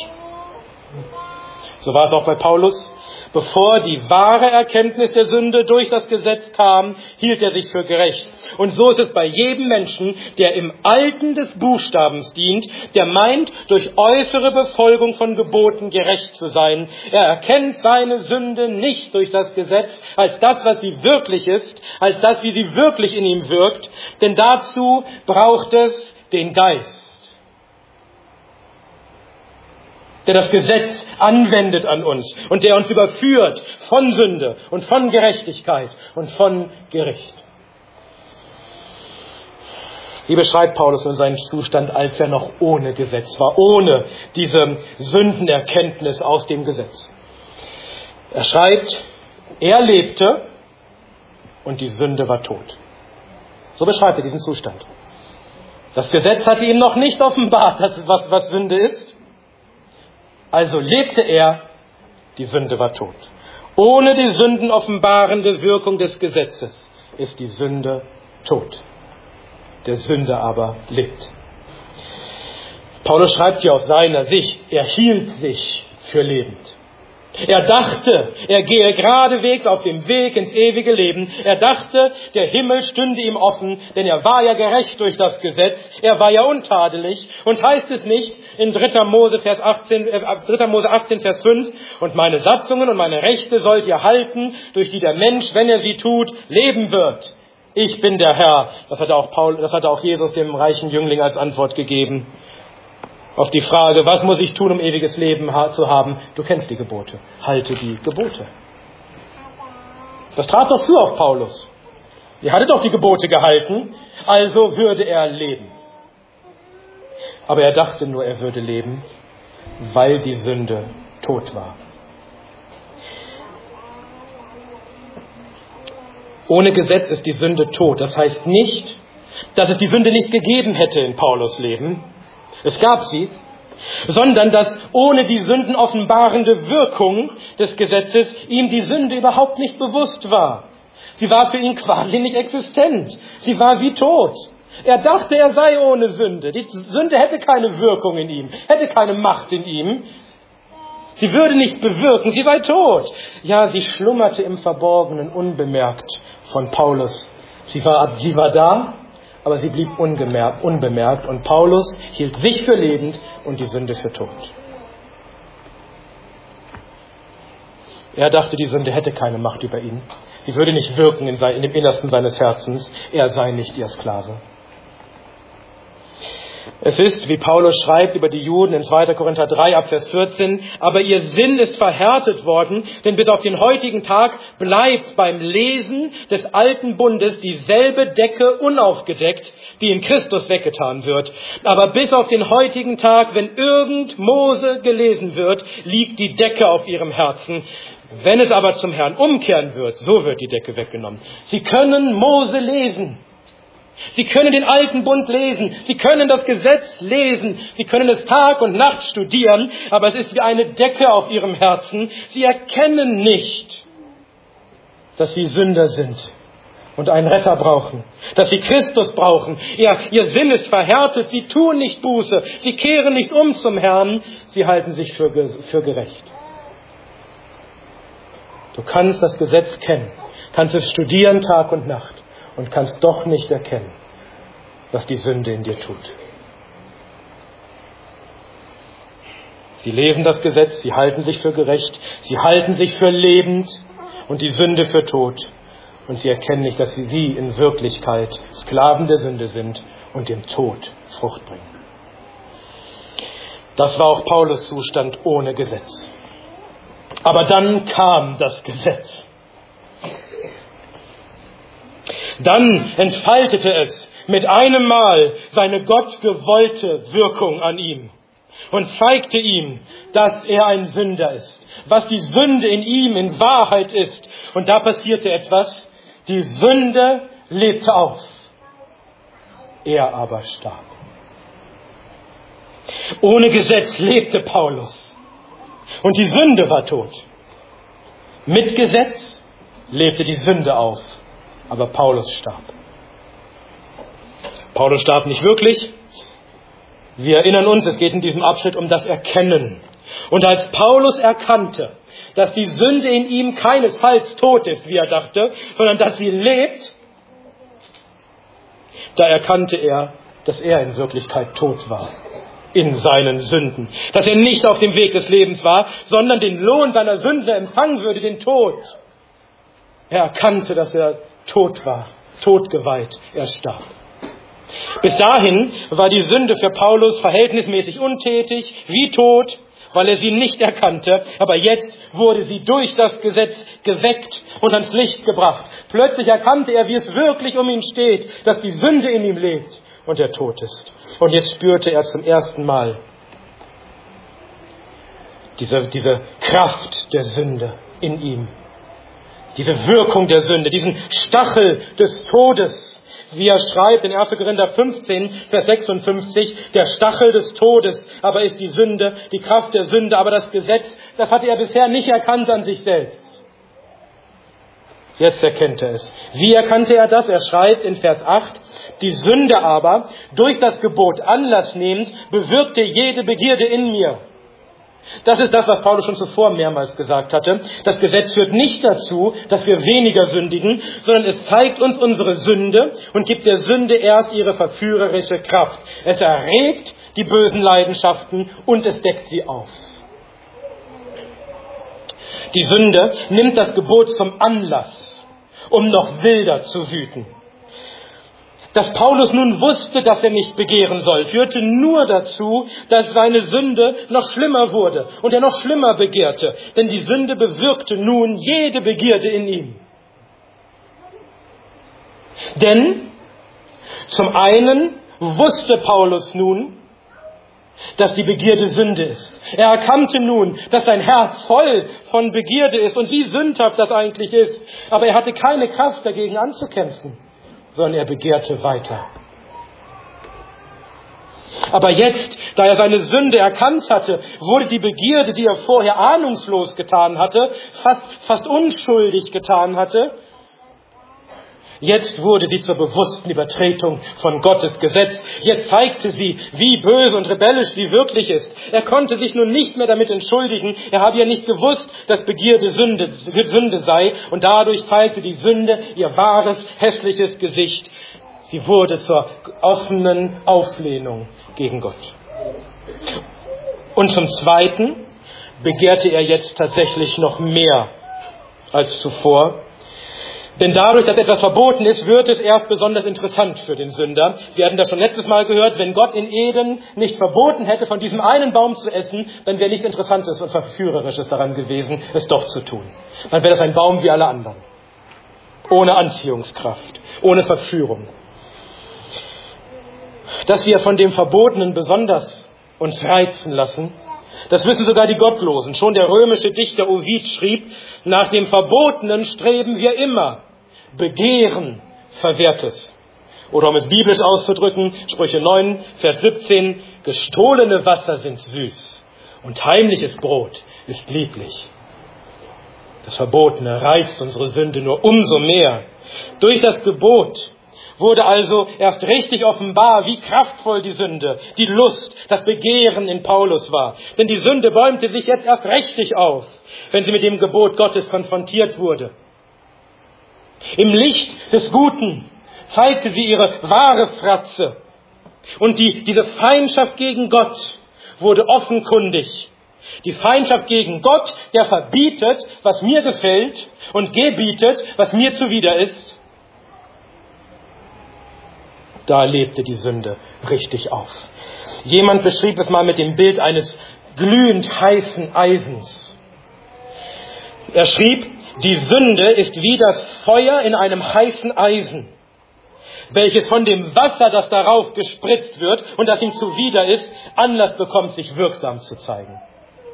So war es auch bei Paulus. Bevor die wahre Erkenntnis der Sünde durch das Gesetz kam, hielt er sich für gerecht. Und so ist es bei jedem Menschen, der im Alten des Buchstabens dient, der meint, durch äußere Befolgung von Geboten gerecht zu sein. Er erkennt seine Sünde nicht durch das Gesetz als das, was sie wirklich ist, als das, wie sie wirklich in ihm wirkt. Denn dazu braucht es den Geist, der das Gesetz anwendet an uns und der uns überführt von Sünde und von Gerechtigkeit und von Gericht. Wie beschreibt Paulus nun seinen Zustand, als er noch ohne Gesetz war, ohne diese Sündenerkenntnis aus dem Gesetz? Er schreibt, er lebte und die Sünde war tot. So beschreibt er diesen Zustand. Das Gesetz hatte ihm noch nicht offenbart, was Sünde ist. Also lebte er, die Sünde war tot. Ohne die sündenoffenbarende Wirkung des Gesetzes ist die Sünde tot. Der Sünder aber lebt. Paulus schreibt hier aus seiner Sicht, er hielt sich für lebend. Er dachte, er gehe geradewegs auf dem Weg ins ewige Leben. Er dachte, der Himmel stünde ihm offen, denn er war ja gerecht durch das Gesetz. Er war ja untadelig. Und heißt es nicht in 3. Mose 18, Vers 5, und meine Satzungen und meine Rechte sollt ihr halten, durch die der Mensch, wenn er sie tut, leben wird. Ich bin der Herr. Das hatte auch Jesus dem reichen Jüngling als Antwort gegeben. Auf die Frage, was muss ich tun, um ewiges Leben zu haben? Du kennst die Gebote. Halte die Gebote. Das traf doch zu auf Paulus. Er hatte doch die Gebote gehalten, also würde er leben. Aber er dachte nur, er würde leben, weil die Sünde tot war. Ohne Gesetz ist die Sünde tot. Das heißt nicht, dass es die Sünde nicht gegeben hätte in Paulus Leben. Es gab sie, sondern dass ohne die sündenoffenbarende Wirkung des Gesetzes ihm die Sünde überhaupt nicht bewusst war. Sie war für ihn quasi nicht existent. Sie war wie tot. Er dachte, er sei ohne Sünde. Die Sünde hätte keine Wirkung in ihm, hätte keine Macht in ihm. Sie würde nichts bewirken, sie war tot. Ja, sie schlummerte im Verborgenen, unbemerkt von Paulus. Sie war da, aber sie blieb unbemerkt. Und Paulus hielt sich für lebend und die Sünde für tot. Er dachte, die Sünde hätte keine Macht über ihn. Sie würde nicht wirken in dem Innersten seines Herzens. Er sei nicht ihr Sklave. Es ist, wie Paulus schreibt über die Juden in 2. Korinther 3 ab Vers 14, aber ihr Sinn ist verhärtet worden, denn bis auf den heutigen Tag bleibt beim Lesen des alten Bundes dieselbe Decke unaufgedeckt, die in Christus weggetan wird. Aber bis auf den heutigen Tag, wenn irgend Mose gelesen wird, liegt die Decke auf ihrem Herzen. Wenn es aber zum Herrn umkehren wird, so wird die Decke weggenommen. Sie können Mose lesen. Sie können den alten Bund lesen, Sie können das Gesetz lesen, Sie können es Tag und Nacht studieren, aber es ist wie eine Decke auf Ihrem Herzen. Sie erkennen nicht, dass Sie Sünder sind und einen Retter brauchen, dass Sie Christus brauchen. Ihr Sinn ist verhärtet, Sie tun nicht Buße, Sie kehren nicht um zum Herrn, Sie halten sich für gerecht. Du kannst das Gesetz kennen, kannst es studieren Tag und Nacht. Und kannst doch nicht erkennen, was die Sünde in dir tut. Sie lesen das Gesetz, sie halten sich für gerecht, sie halten sich für lebend und die Sünde für tot. Und sie erkennen nicht, dass sie in Wirklichkeit Sklaven der Sünde sind und dem Tod Frucht bringen. Das war auch Paulus Zustand ohne Gesetz. Aber dann kam das Gesetz. Dann entfaltete es mit einem Mal seine gottgewollte Wirkung an ihm und zeigte ihm, dass er ein Sünder ist, was die Sünde in ihm in Wahrheit ist. Und da passierte etwas, die Sünde lebte auf, er aber starb. Ohne Gesetz lebte Paulus und die Sünde war tot. Mit Gesetz lebte die Sünde auf, aber Paulus starb. Paulus starb nicht wirklich. Wir erinnern uns, es geht in diesem Abschnitt um das Erkennen. Und als Paulus erkannte, dass die Sünde in ihm keinesfalls tot ist, wie er dachte, sondern dass sie lebt, da erkannte er, dass er in Wirklichkeit tot war in seinen Sünden. Dass er nicht auf dem Weg des Lebens war, sondern den Lohn seiner Sünde empfangen würde, den Tod. Er erkannte, dass er tot war, totgeweiht, er starb. Bis dahin war die Sünde für Paulus verhältnismäßig untätig, wie tot, weil er sie nicht erkannte. Aber jetzt wurde sie durch das Gesetz geweckt und ans Licht gebracht. Plötzlich erkannte er, wie es wirklich um ihn steht, dass die Sünde in ihm lebt und er tot ist. Und jetzt spürte er zum ersten Mal diese Kraft der Sünde in ihm. Diese Wirkung der Sünde, diesen Stachel des Todes. Wie er schreibt in 1. Korinther 15, Vers 56, der Stachel des Todes aber ist die Sünde, die Kraft der Sünde, aber das Gesetz, das hatte er bisher nicht erkannt an sich selbst. Jetzt erkennt er es. Wie erkannte er das? Er schreibt in Vers 8, die Sünde aber, durch das Gebot Anlass nehmend, bewirkte jede Begierde in mir. Das ist das, was Paulus schon zuvor mehrmals gesagt hatte. Das Gesetz führt nicht dazu, dass wir weniger sündigen, sondern es zeigt uns unsere Sünde und gibt der Sünde erst ihre verführerische Kraft. Es erregt die bösen Leidenschaften und es deckt sie auf. Die Sünde nimmt das Gebot zum Anlass, um noch wilder zu wüten. Dass Paulus nun wusste, dass er nicht begehren soll, führte nur dazu, dass seine Sünde noch schlimmer wurde und er noch schlimmer begehrte. Denn die Sünde bewirkte nun jede Begierde in ihm. Denn zum einen wusste Paulus nun, dass die Begierde Sünde ist. Er erkannte nun, dass sein Herz voll von Begierde ist und wie sündhaft das eigentlich ist. Aber er hatte keine Kraft dagegen anzukämpfen, sondern er begehrte weiter. Aber jetzt, da er seine Sünde erkannt hatte, wurde die Begierde, die er vorher ahnungslos getan hatte, fast unschuldig getan hatte, jetzt wurde sie zur bewussten Übertretung von Gottes Gesetz. Jetzt zeigte sie, wie böse und rebellisch sie wirklich ist. Er konnte sich nun nicht mehr damit entschuldigen. Er habe ja nicht gewusst, dass Begierde Sünde sei. Und dadurch zeigte die Sünde ihr wahres, hässliches Gesicht. Sie wurde zur offenen Auflehnung gegen Gott. Und zum Zweiten begehrte er jetzt tatsächlich noch mehr als zuvor. Denn dadurch, dass etwas verboten ist, wird es erst besonders interessant für den Sünder. Wir hatten das schon letztes Mal gehört, wenn Gott in Eden nicht verboten hätte, von diesem einen Baum zu essen, dann wäre nichts Interessantes und Verführerisches daran gewesen, es doch zu tun. Dann wäre das ein Baum wie alle anderen. Ohne Anziehungskraft, ohne Verführung. Dass wir von dem Verbotenen besonders uns reizen lassen, das wissen sogar die Gottlosen. Schon der römische Dichter Ovid schrieb, nach dem Verbotenen streben wir immer. Begehren verwehrt es. Oder um es biblisch auszudrücken, Sprüche 9, Vers 17, gestohlene Wasser sind süß und heimliches Brot ist lieblich. Das Verbotene reizt unsere Sünde nur umso mehr. Durch das Gebot wurde also erst richtig offenbar, wie kraftvoll die Sünde, die Lust, das Begehren in Paulus war. Denn die Sünde bäumte sich jetzt erst richtig auf, wenn sie mit dem Gebot Gottes konfrontiert wurde. Im Licht des Guten zeigte sie ihre wahre Fratze. Und diese Feindschaft gegen Gott wurde offenkundig. Die Feindschaft gegen Gott, der verbietet, was mir gefällt, und gebietet, was mir zuwider ist. Da lebte die Sünde richtig auf. Jemand beschrieb es mal mit dem Bild eines glühend heißen Eisens. Er schrieb, Die Sünde ist wie das Feuer in einem heißen Eisen, welches von dem Wasser, das darauf gespritzt wird und das ihm zuwider ist, Anlass bekommt, sich wirksam zu zeigen.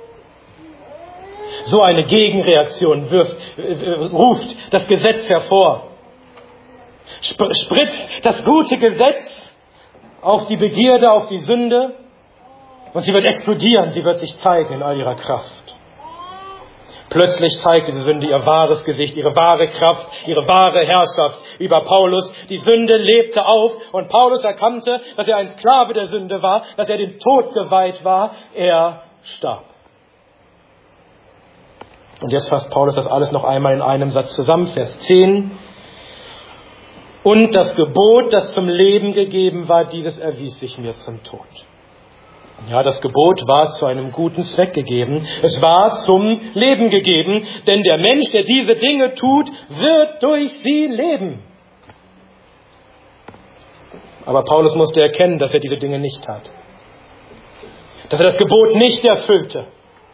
So eine Gegenreaktion ruft das Gesetz hervor. Spritzt das gute Gesetz auf die Begierde, auf die Sünde und sie wird explodieren, sie wird sich zeigen in all ihrer Kraft. Plötzlich zeigte die Sünde ihr wahres Gesicht, ihre wahre Kraft, ihre wahre Herrschaft über Paulus. Die Sünde lebte auf und Paulus erkannte, dass er ein Sklave der Sünde war, dass er dem Tod geweiht war. Er starb. Und jetzt fasst Paulus das alles noch einmal in einem Satz zusammen, Vers 10. Und das Gebot, das zum Leben gegeben war, dieses erwies sich mir zum Tod. Ja, das Gebot war zu einem guten Zweck gegeben. Es war zum Leben gegeben, denn der Mensch, der diese Dinge tut, wird durch sie leben. Aber Paulus musste erkennen, dass er diese Dinge nicht tat. Dass er das Gebot nicht erfüllte.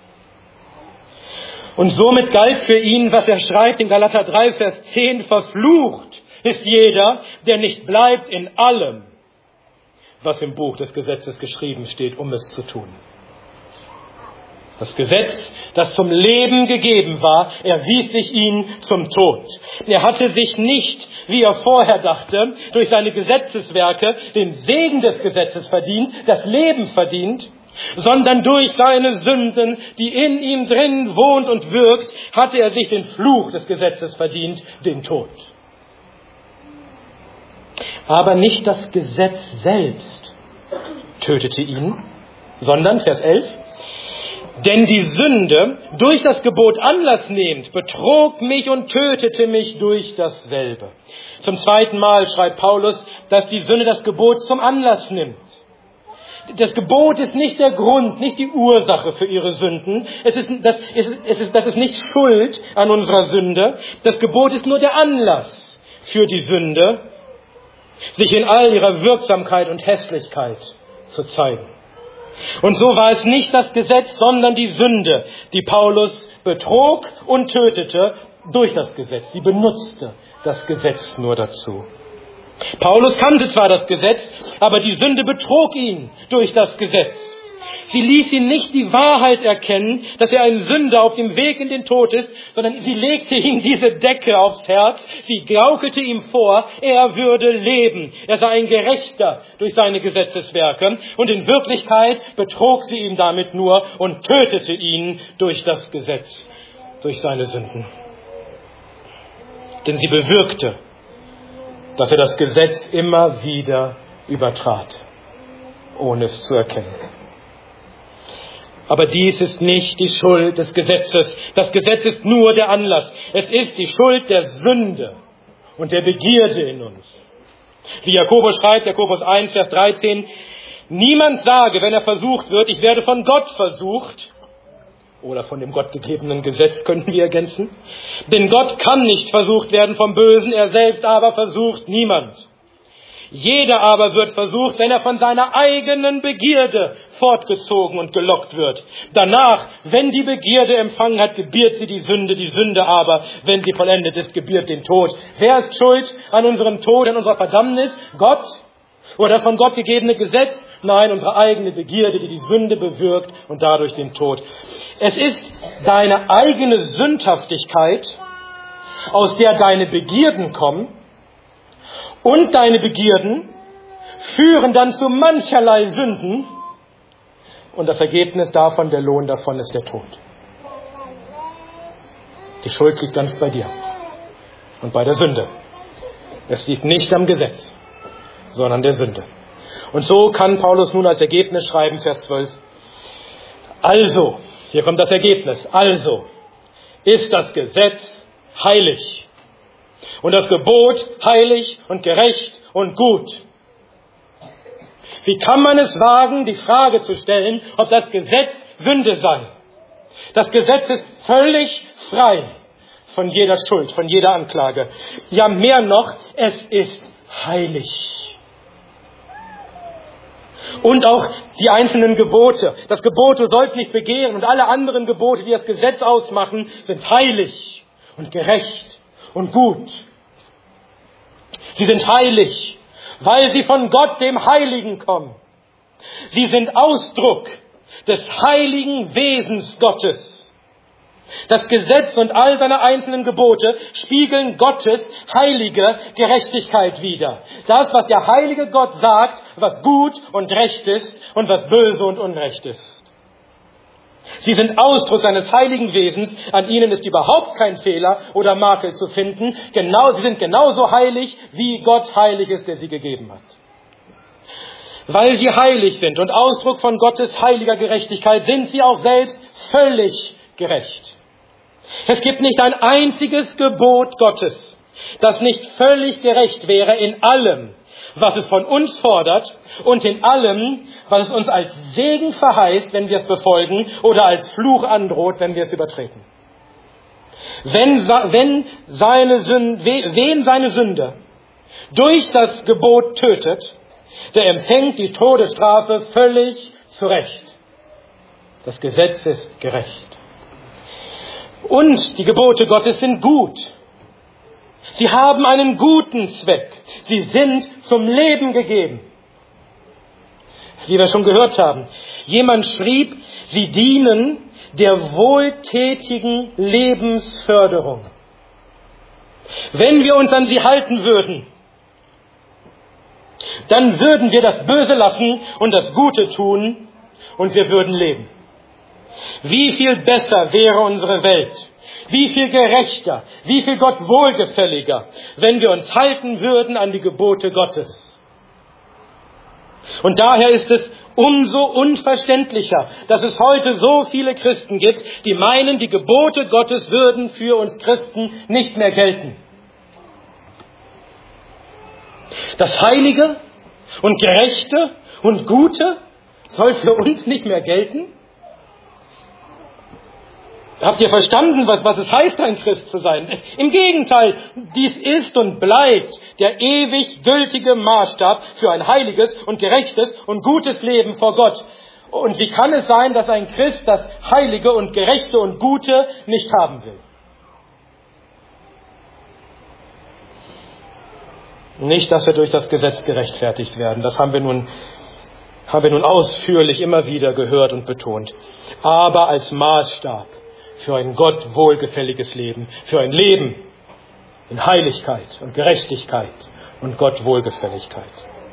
Und somit galt für ihn, was er schreibt in Galater 3, Vers 10, verflucht ist jeder, der nicht bleibt in allem, was im Buch des Gesetzes geschrieben steht, um es zu tun. Das Gesetz, das zum Leben gegeben war, erwies sich ihm zum Tod. Er hatte sich nicht, wie er vorher dachte, durch seine Gesetzeswerke den Segen des Gesetzes verdient, das Leben verdient, sondern durch seine Sünden, die in ihm drin wohnt und wirkt, hatte er sich den Fluch des Gesetzes verdient, den Tod. Aber nicht das Gesetz selbst tötete ihn, sondern, Vers 11, denn die Sünde, durch das Gebot Anlass nehmend, betrog mich und tötete mich durch dasselbe. Zum zweiten Mal schreibt Paulus, dass die Sünde das Gebot zum Anlass nimmt. Das Gebot ist nicht der Grund, nicht die Ursache für ihre Sünden. Das ist nicht Schuld an unserer Sünde. Das Gebot ist nur der Anlass für die Sünde, sich in all ihrer Wirksamkeit und Hässlichkeit zu zeigen. Und so war es nicht das Gesetz, sondern die Sünde, die Paulus betrog und tötete durch das Gesetz. Sie benutzte das Gesetz nur dazu. Paulus kannte zwar das Gesetz, aber die Sünde betrog ihn durch das Gesetz. Sie ließ ihn nicht die Wahrheit erkennen, dass er ein Sünder auf dem Weg in den Tod ist, sondern sie legte ihm diese Decke aufs Herz. Sie gaukelte ihm vor, er würde leben. Er sei ein Gerechter durch seine Gesetzeswerke. Und in Wirklichkeit betrog sie ihn damit nur und tötete ihn durch das Gesetz, durch seine Sünden. Denn sie bewirkte, dass er das Gesetz immer wieder übertrat, ohne es zu erkennen. Aber dies ist nicht die Schuld des Gesetzes. Das Gesetz ist nur der Anlass. Es ist die Schuld der Sünde und der Begierde in uns. Wie Jakobus schreibt, Jakobus 1, Vers 13, niemand sage, wenn er versucht wird, ich werde von Gott versucht, oder von dem gottgegebenen Gesetz könnten wir ergänzen. Denn Gott kann nicht versucht werden vom Bösen, er selbst aber versucht niemand. Jeder aber wird versucht, wenn er von seiner eigenen Begierde fortgezogen und gelockt wird. Danach, wenn die Begierde empfangen hat, gebiert sie die Sünde aber, wenn sie vollendet ist, gebiert den Tod. Wer ist schuld an unserem Tod, an unserer Verdammnis? Gott? Oder das von Gott gegebene Gesetz? Nein, unsere eigene Begierde, die die Sünde bewirkt und dadurch den Tod. Es ist deine eigene Sündhaftigkeit, aus der deine Begierden kommen, und deine Begierden führen dann zu mancherlei Sünden, und das Ergebnis davon, der Lohn davon ist der Tod. Die Schuld liegt ganz bei dir und bei der Sünde. Es liegt nicht am Gesetz, sondern der Sünde. Und so kann Paulus nun als Ergebnis schreiben, Vers 12. Also, hier kommt das Ergebnis, also ist das Gesetz heilig und das Gebot heilig und gerecht und gut. Wie kann man es wagen, die Frage zu stellen, ob das Gesetz Sünde sei? Das Gesetz ist völlig frei von jeder Schuld, von jeder Anklage. Ja, mehr noch, es ist heilig. Und auch die einzelnen Gebote. Das Gebot, du sollst nicht begehren, und alle anderen Gebote, die das Gesetz ausmachen, sind heilig und gerecht und gut. Sie sind heilig, weil sie von Gott, dem Heiligen, kommen. Sie sind Ausdruck des heiligen Wesens Gottes. Das Gesetz und all seine einzelnen Gebote spiegeln Gottes heilige Gerechtigkeit wider. Das, was der heilige Gott sagt, was gut und recht ist und was böse und unrecht ist. Sie sind Ausdruck seines heiligen Wesens. An ihnen ist überhaupt kein Fehler oder Makel zu finden. Sie sind genauso heilig, wie Gott heilig ist, der sie gegeben hat. Weil sie heilig sind und Ausdruck von Gottes heiliger Gerechtigkeit, sind sie auch selbst völlig gerecht. Es gibt nicht ein einziges Gebot Gottes, das nicht völlig gerecht wäre in allem, was es von uns fordert und in allem, was es uns als Segen verheißt, wenn wir es befolgen, oder als Fluch androht, wenn wir es übertreten. Wen seine Sünde durch das Gebot tötet, der empfängt die Todesstrafe völlig zu Recht. Das Gesetz ist gerecht. Und die Gebote Gottes sind gut. Sie haben einen guten Zweck. Sie sind zum Leben gegeben. Wie wir schon gehört haben, jemand schrieb, sie dienen der wohltätigen Lebensförderung. Wenn wir uns an sie halten würden, dann würden wir das Böse lassen und das Gute tun und wir würden leben. Wie viel besser wäre unsere Welt, wie viel gerechter, wie viel Gott wohlgefälliger, wenn wir uns halten würden an die Gebote Gottes. Und daher ist es umso unverständlicher, dass es heute so viele Christen gibt, die meinen, die Gebote Gottes würden für uns Christen nicht mehr gelten. Das Heilige und Gerechte und Gute soll für uns nicht mehr gelten? Habt ihr verstanden, was es heißt, ein Christ zu sein? Im Gegenteil, dies ist und bleibt der ewig gültige Maßstab für ein heiliges und gerechtes und gutes Leben vor Gott. Und wie kann es sein, dass ein Christ das Heilige und Gerechte und Gute nicht haben will? Nicht, dass wir durch das Gesetz gerechtfertigt werden. Das haben wir nun ausführlich immer wieder gehört und betont. Aber als Maßstab für ein Gott wohlgefälliges Leben, für ein Leben in Heiligkeit und Gerechtigkeit und Gott Wohlgefälligkeit.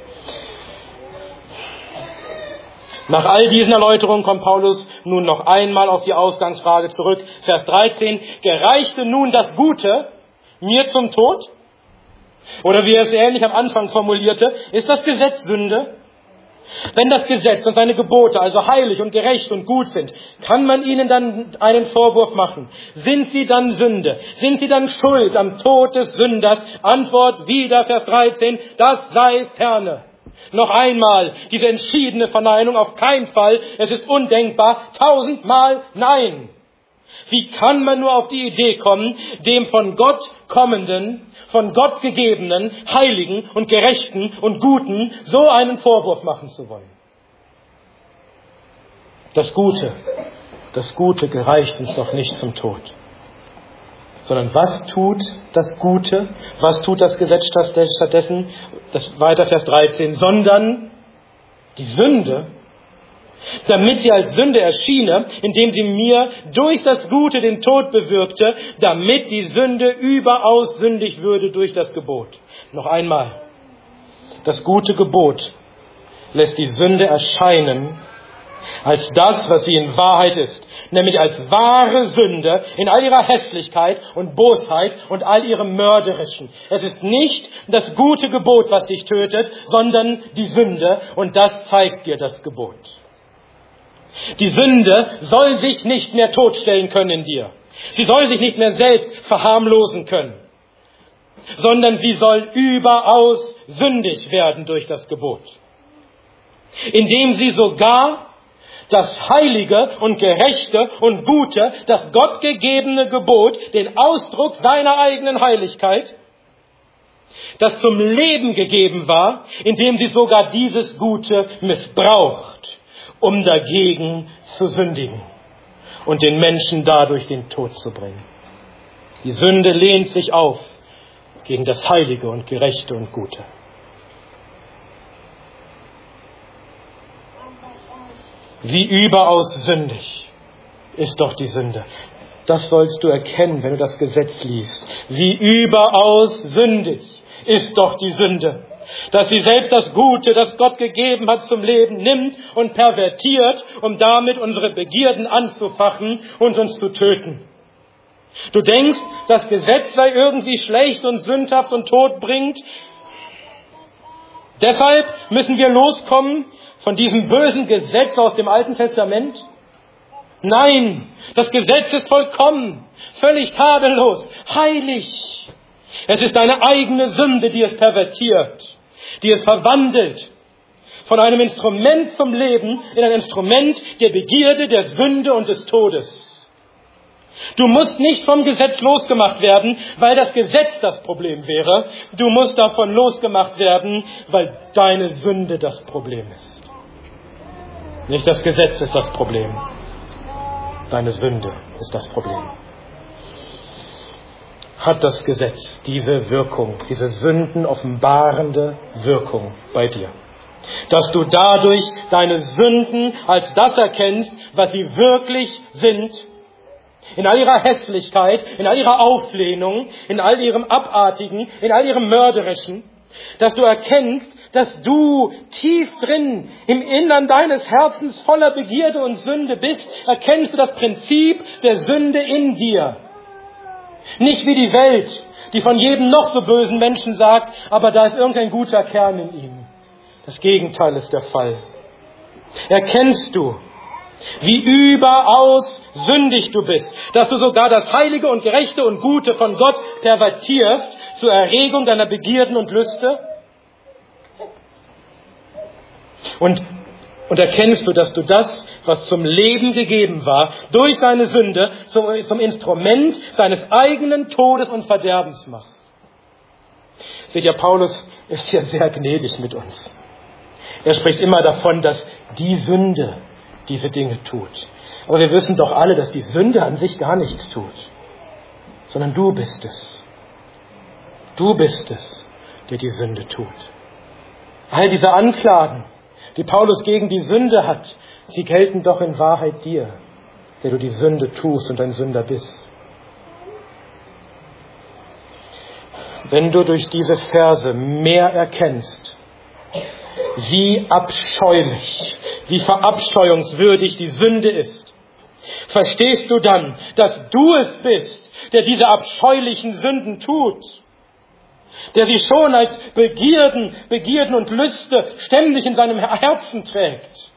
Nach all diesen Erläuterungen kommt Paulus nun noch einmal auf die Ausgangsfrage zurück. Vers 13, gereichte nun das Gute mir zum Tod? Oder wie er es ähnlich am Anfang formulierte, ist das Gesetz Sünde? Wenn das Gesetz und seine Gebote also heilig und gerecht und gut sind, kann man ihnen dann einen Vorwurf machen? Sind sie dann Sünde? Sind sie dann schuld am Tod des Sünders? Antwort wieder, Vers 13, das sei ferne. Noch einmal diese entschiedene Verneinung, auf keinen Fall, es ist undenkbar, 1000-mal nein. Wie kann man nur auf die Idee kommen, dem von Gott kommenden, von Gott gegebenen, heiligen und gerechten und guten so einen Vorwurf machen zu wollen? Das Gute gereicht uns doch nicht zum Tod. Sondern was tut das Gute? Was tut das Gesetz stattdessen? Das weiter Vers 13. Sondern die Sünde, damit sie als Sünde erschiene, indem sie mir durch das Gute den Tod bewirkte, damit die Sünde überaus sündig würde durch das Gebot. Noch einmal. Das gute Gebot lässt die Sünde erscheinen als das, was sie in Wahrheit ist, nämlich als wahre Sünde in all ihrer Hässlichkeit und Bosheit und all ihrem Mörderischen. Es ist nicht das gute Gebot, was dich tötet, sondern die Sünde, und das zeigt dir das Gebot. Die Sünde soll sich nicht mehr totstellen können in dir. Sie soll sich nicht mehr selbst verharmlosen können, sondern sie soll überaus sündig werden durch das Gebot. Indem sie sogar das heilige und gerechte und gute, das gottgegebene Gebot, den Ausdruck seiner eigenen Heiligkeit, das zum Leben gegeben war, indem sie sogar dieses Gute missbraucht, um dagegen zu sündigen und den Menschen dadurch den Tod zu bringen. Die Sünde lehnt sich auf gegen das Heilige und Gerechte und Gute. Wie überaus sündig ist doch die Sünde. Das sollst du erkennen, wenn du das Gesetz liest. Wie überaus sündig ist doch die Sünde, dass sie selbst das Gute, das Gott gegeben hat zum Leben, nimmt und pervertiert, um damit unsere Begierden anzufachen und uns zu töten. Du denkst, das Gesetz sei irgendwie schlecht und sündhaft und Tod bringt. Deshalb müssen wir loskommen von diesem bösen Gesetz aus dem Alten Testament? Nein, das Gesetz ist vollkommen, völlig tadellos, heilig. Es ist deine eigene Sünde, die es pervertiert, die es verwandelt von einem Instrument zum Leben in ein Instrument der Begierde, der Sünde und des Todes. Du musst nicht vom Gesetz losgemacht werden, weil das Gesetz das Problem wäre. Du musst davon losgemacht werden, weil deine Sünde das Problem ist. Nicht das Gesetz ist das Problem. Deine Sünde ist das Problem. Hat das Gesetz diese Wirkung, diese sündenoffenbarende Wirkung bei dir? Dass du dadurch deine Sünden als das erkennst, was sie wirklich sind, in all ihrer Hässlichkeit, in all ihrer Auflehnung, in all ihrem Abartigen, in all ihrem Mörderischen, dass du erkennst, dass du tief drin im Innern deines Herzens voller Begierde und Sünde bist, erkennst du das Prinzip der Sünde in dir. Nicht wie die Welt, die von jedem noch so bösen Menschen sagt, aber da ist irgendein guter Kern in ihm. Das Gegenteil ist der Fall. Erkennst du, wie überaus sündig du bist, dass du sogar das Heilige und Gerechte und Gute von Gott pervertierst zur Erregung deiner Begierden und Lüste? Und erkennst du, dass du das, was zum Leben gegeben war, durch deine Sünde zum Instrument deines eigenen Todes und Verderbens machst? Seht ihr, Paulus ist hier sehr gnädig mit uns. Er spricht immer davon, dass die Sünde diese Dinge tut. Aber wir wissen doch alle, dass die Sünde an sich gar nichts tut, sondern du bist es. Du bist es, der die Sünde tut. All diese Anklagen, die Paulus gegen die Sünde hat, sie gelten doch in Wahrheit dir, der du die Sünde tust und ein Sünder bist. Wenn du durch diese Verse mehr erkennst, wie abscheulich, wie verabscheuungswürdig die Sünde ist, verstehst du dann, dass du es bist, der diese abscheulichen Sünden tut, der sie schon als Begierden und Lüste ständig in seinem Herzen trägt.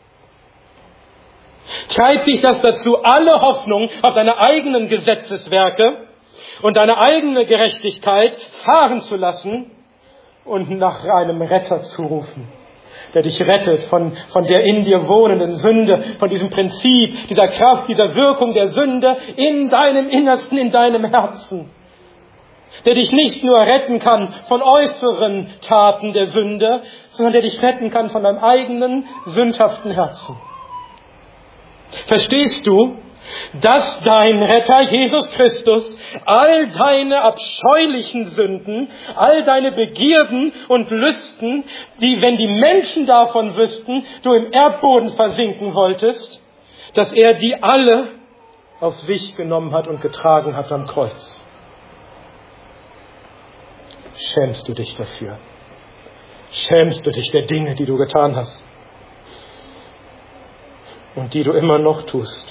Treibt dich das dazu, alle Hoffnung auf deine eigenen Gesetzeswerke und deine eigene Gerechtigkeit fahren zu lassen und nach einem Retter zu rufen, der dich rettet von der in dir wohnenden Sünde, von diesem Prinzip, dieser Kraft, dieser Wirkung der Sünde in deinem Innersten, in deinem Herzen, der dich nicht nur retten kann von äußeren Taten der Sünde, sondern der dich retten kann von deinem eigenen sündhaften Herzen. Verstehst du, dass dein Retter Jesus Christus all deine abscheulichen Sünden, all deine Begierden und Lüsten, die, wenn die Menschen davon wüssten, du im Erdboden versinken wolltest, dass er die alle auf sich genommen hat und getragen hat am Kreuz? Schämst du dich dafür? Schämst du dich der Dinge, die du getan hast und die du immer noch tust?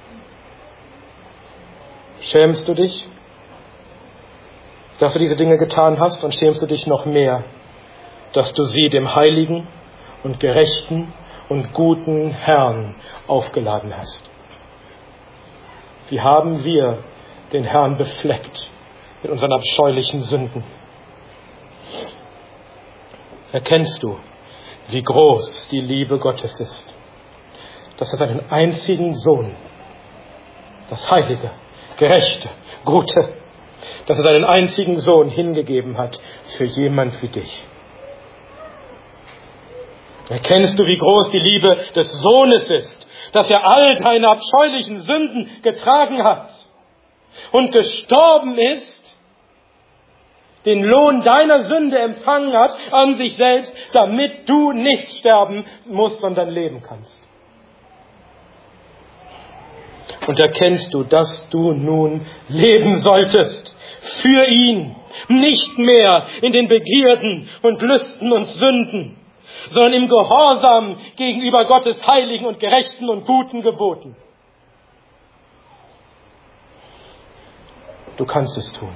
Schämst du dich, dass du diese Dinge getan hast, und schämst du dich noch mehr, dass du sie dem heiligen und gerechten und guten Herrn aufgeladen hast? Wie haben wir den Herrn befleckt mit unseren abscheulichen Sünden? Erkennst du, wie groß die Liebe Gottes ist, dass er seinen einzigen Sohn, das Heilige, Gerechte, Gute, dass er seinen einzigen Sohn hingegeben hat für jemand wie dich? Erkennst du, wie groß die Liebe des Sohnes ist, dass er all deine abscheulichen Sünden getragen hat und gestorben ist, den Lohn deiner Sünde empfangen hat an sich selbst, damit du nicht sterben musst, sondern leben kannst. Und erkennst du, dass du nun leben solltest für ihn, nicht mehr in den Begierden und Lüsten und Sünden, sondern im Gehorsam gegenüber Gottes heiligen und gerechten und guten Geboten. Du kannst es tun.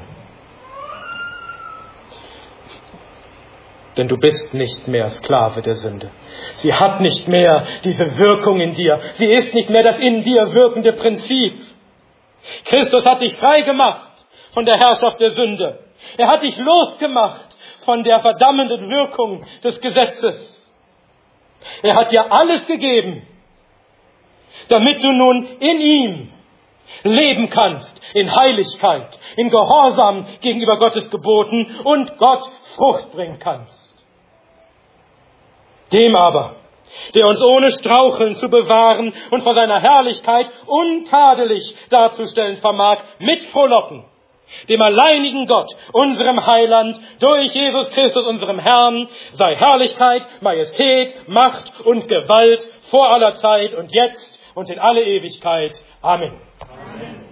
Denn du bist nicht mehr Sklave der Sünde. Sie hat nicht mehr diese Wirkung in dir. Sie ist nicht mehr das in dir wirkende Prinzip. Christus hat dich frei gemacht von der Herrschaft der Sünde. Er hat dich losgemacht von der verdammenden Wirkung des Gesetzes. Er hat dir alles gegeben, damit du nun in ihm leben kannst, in Heiligkeit, in Gehorsam gegenüber Gottes Geboten und Gott Frucht bringen kannst. Dem aber, der uns ohne Straucheln zu bewahren und vor seiner Herrlichkeit untadelig darzustellen vermag, mit Frohlocken, dem alleinigen Gott, unserem Heiland, durch Jesus Christus, unserem Herrn, sei Herrlichkeit, Majestät, Macht und Gewalt vor aller Zeit und jetzt und in alle Ewigkeit. Amen. Amen.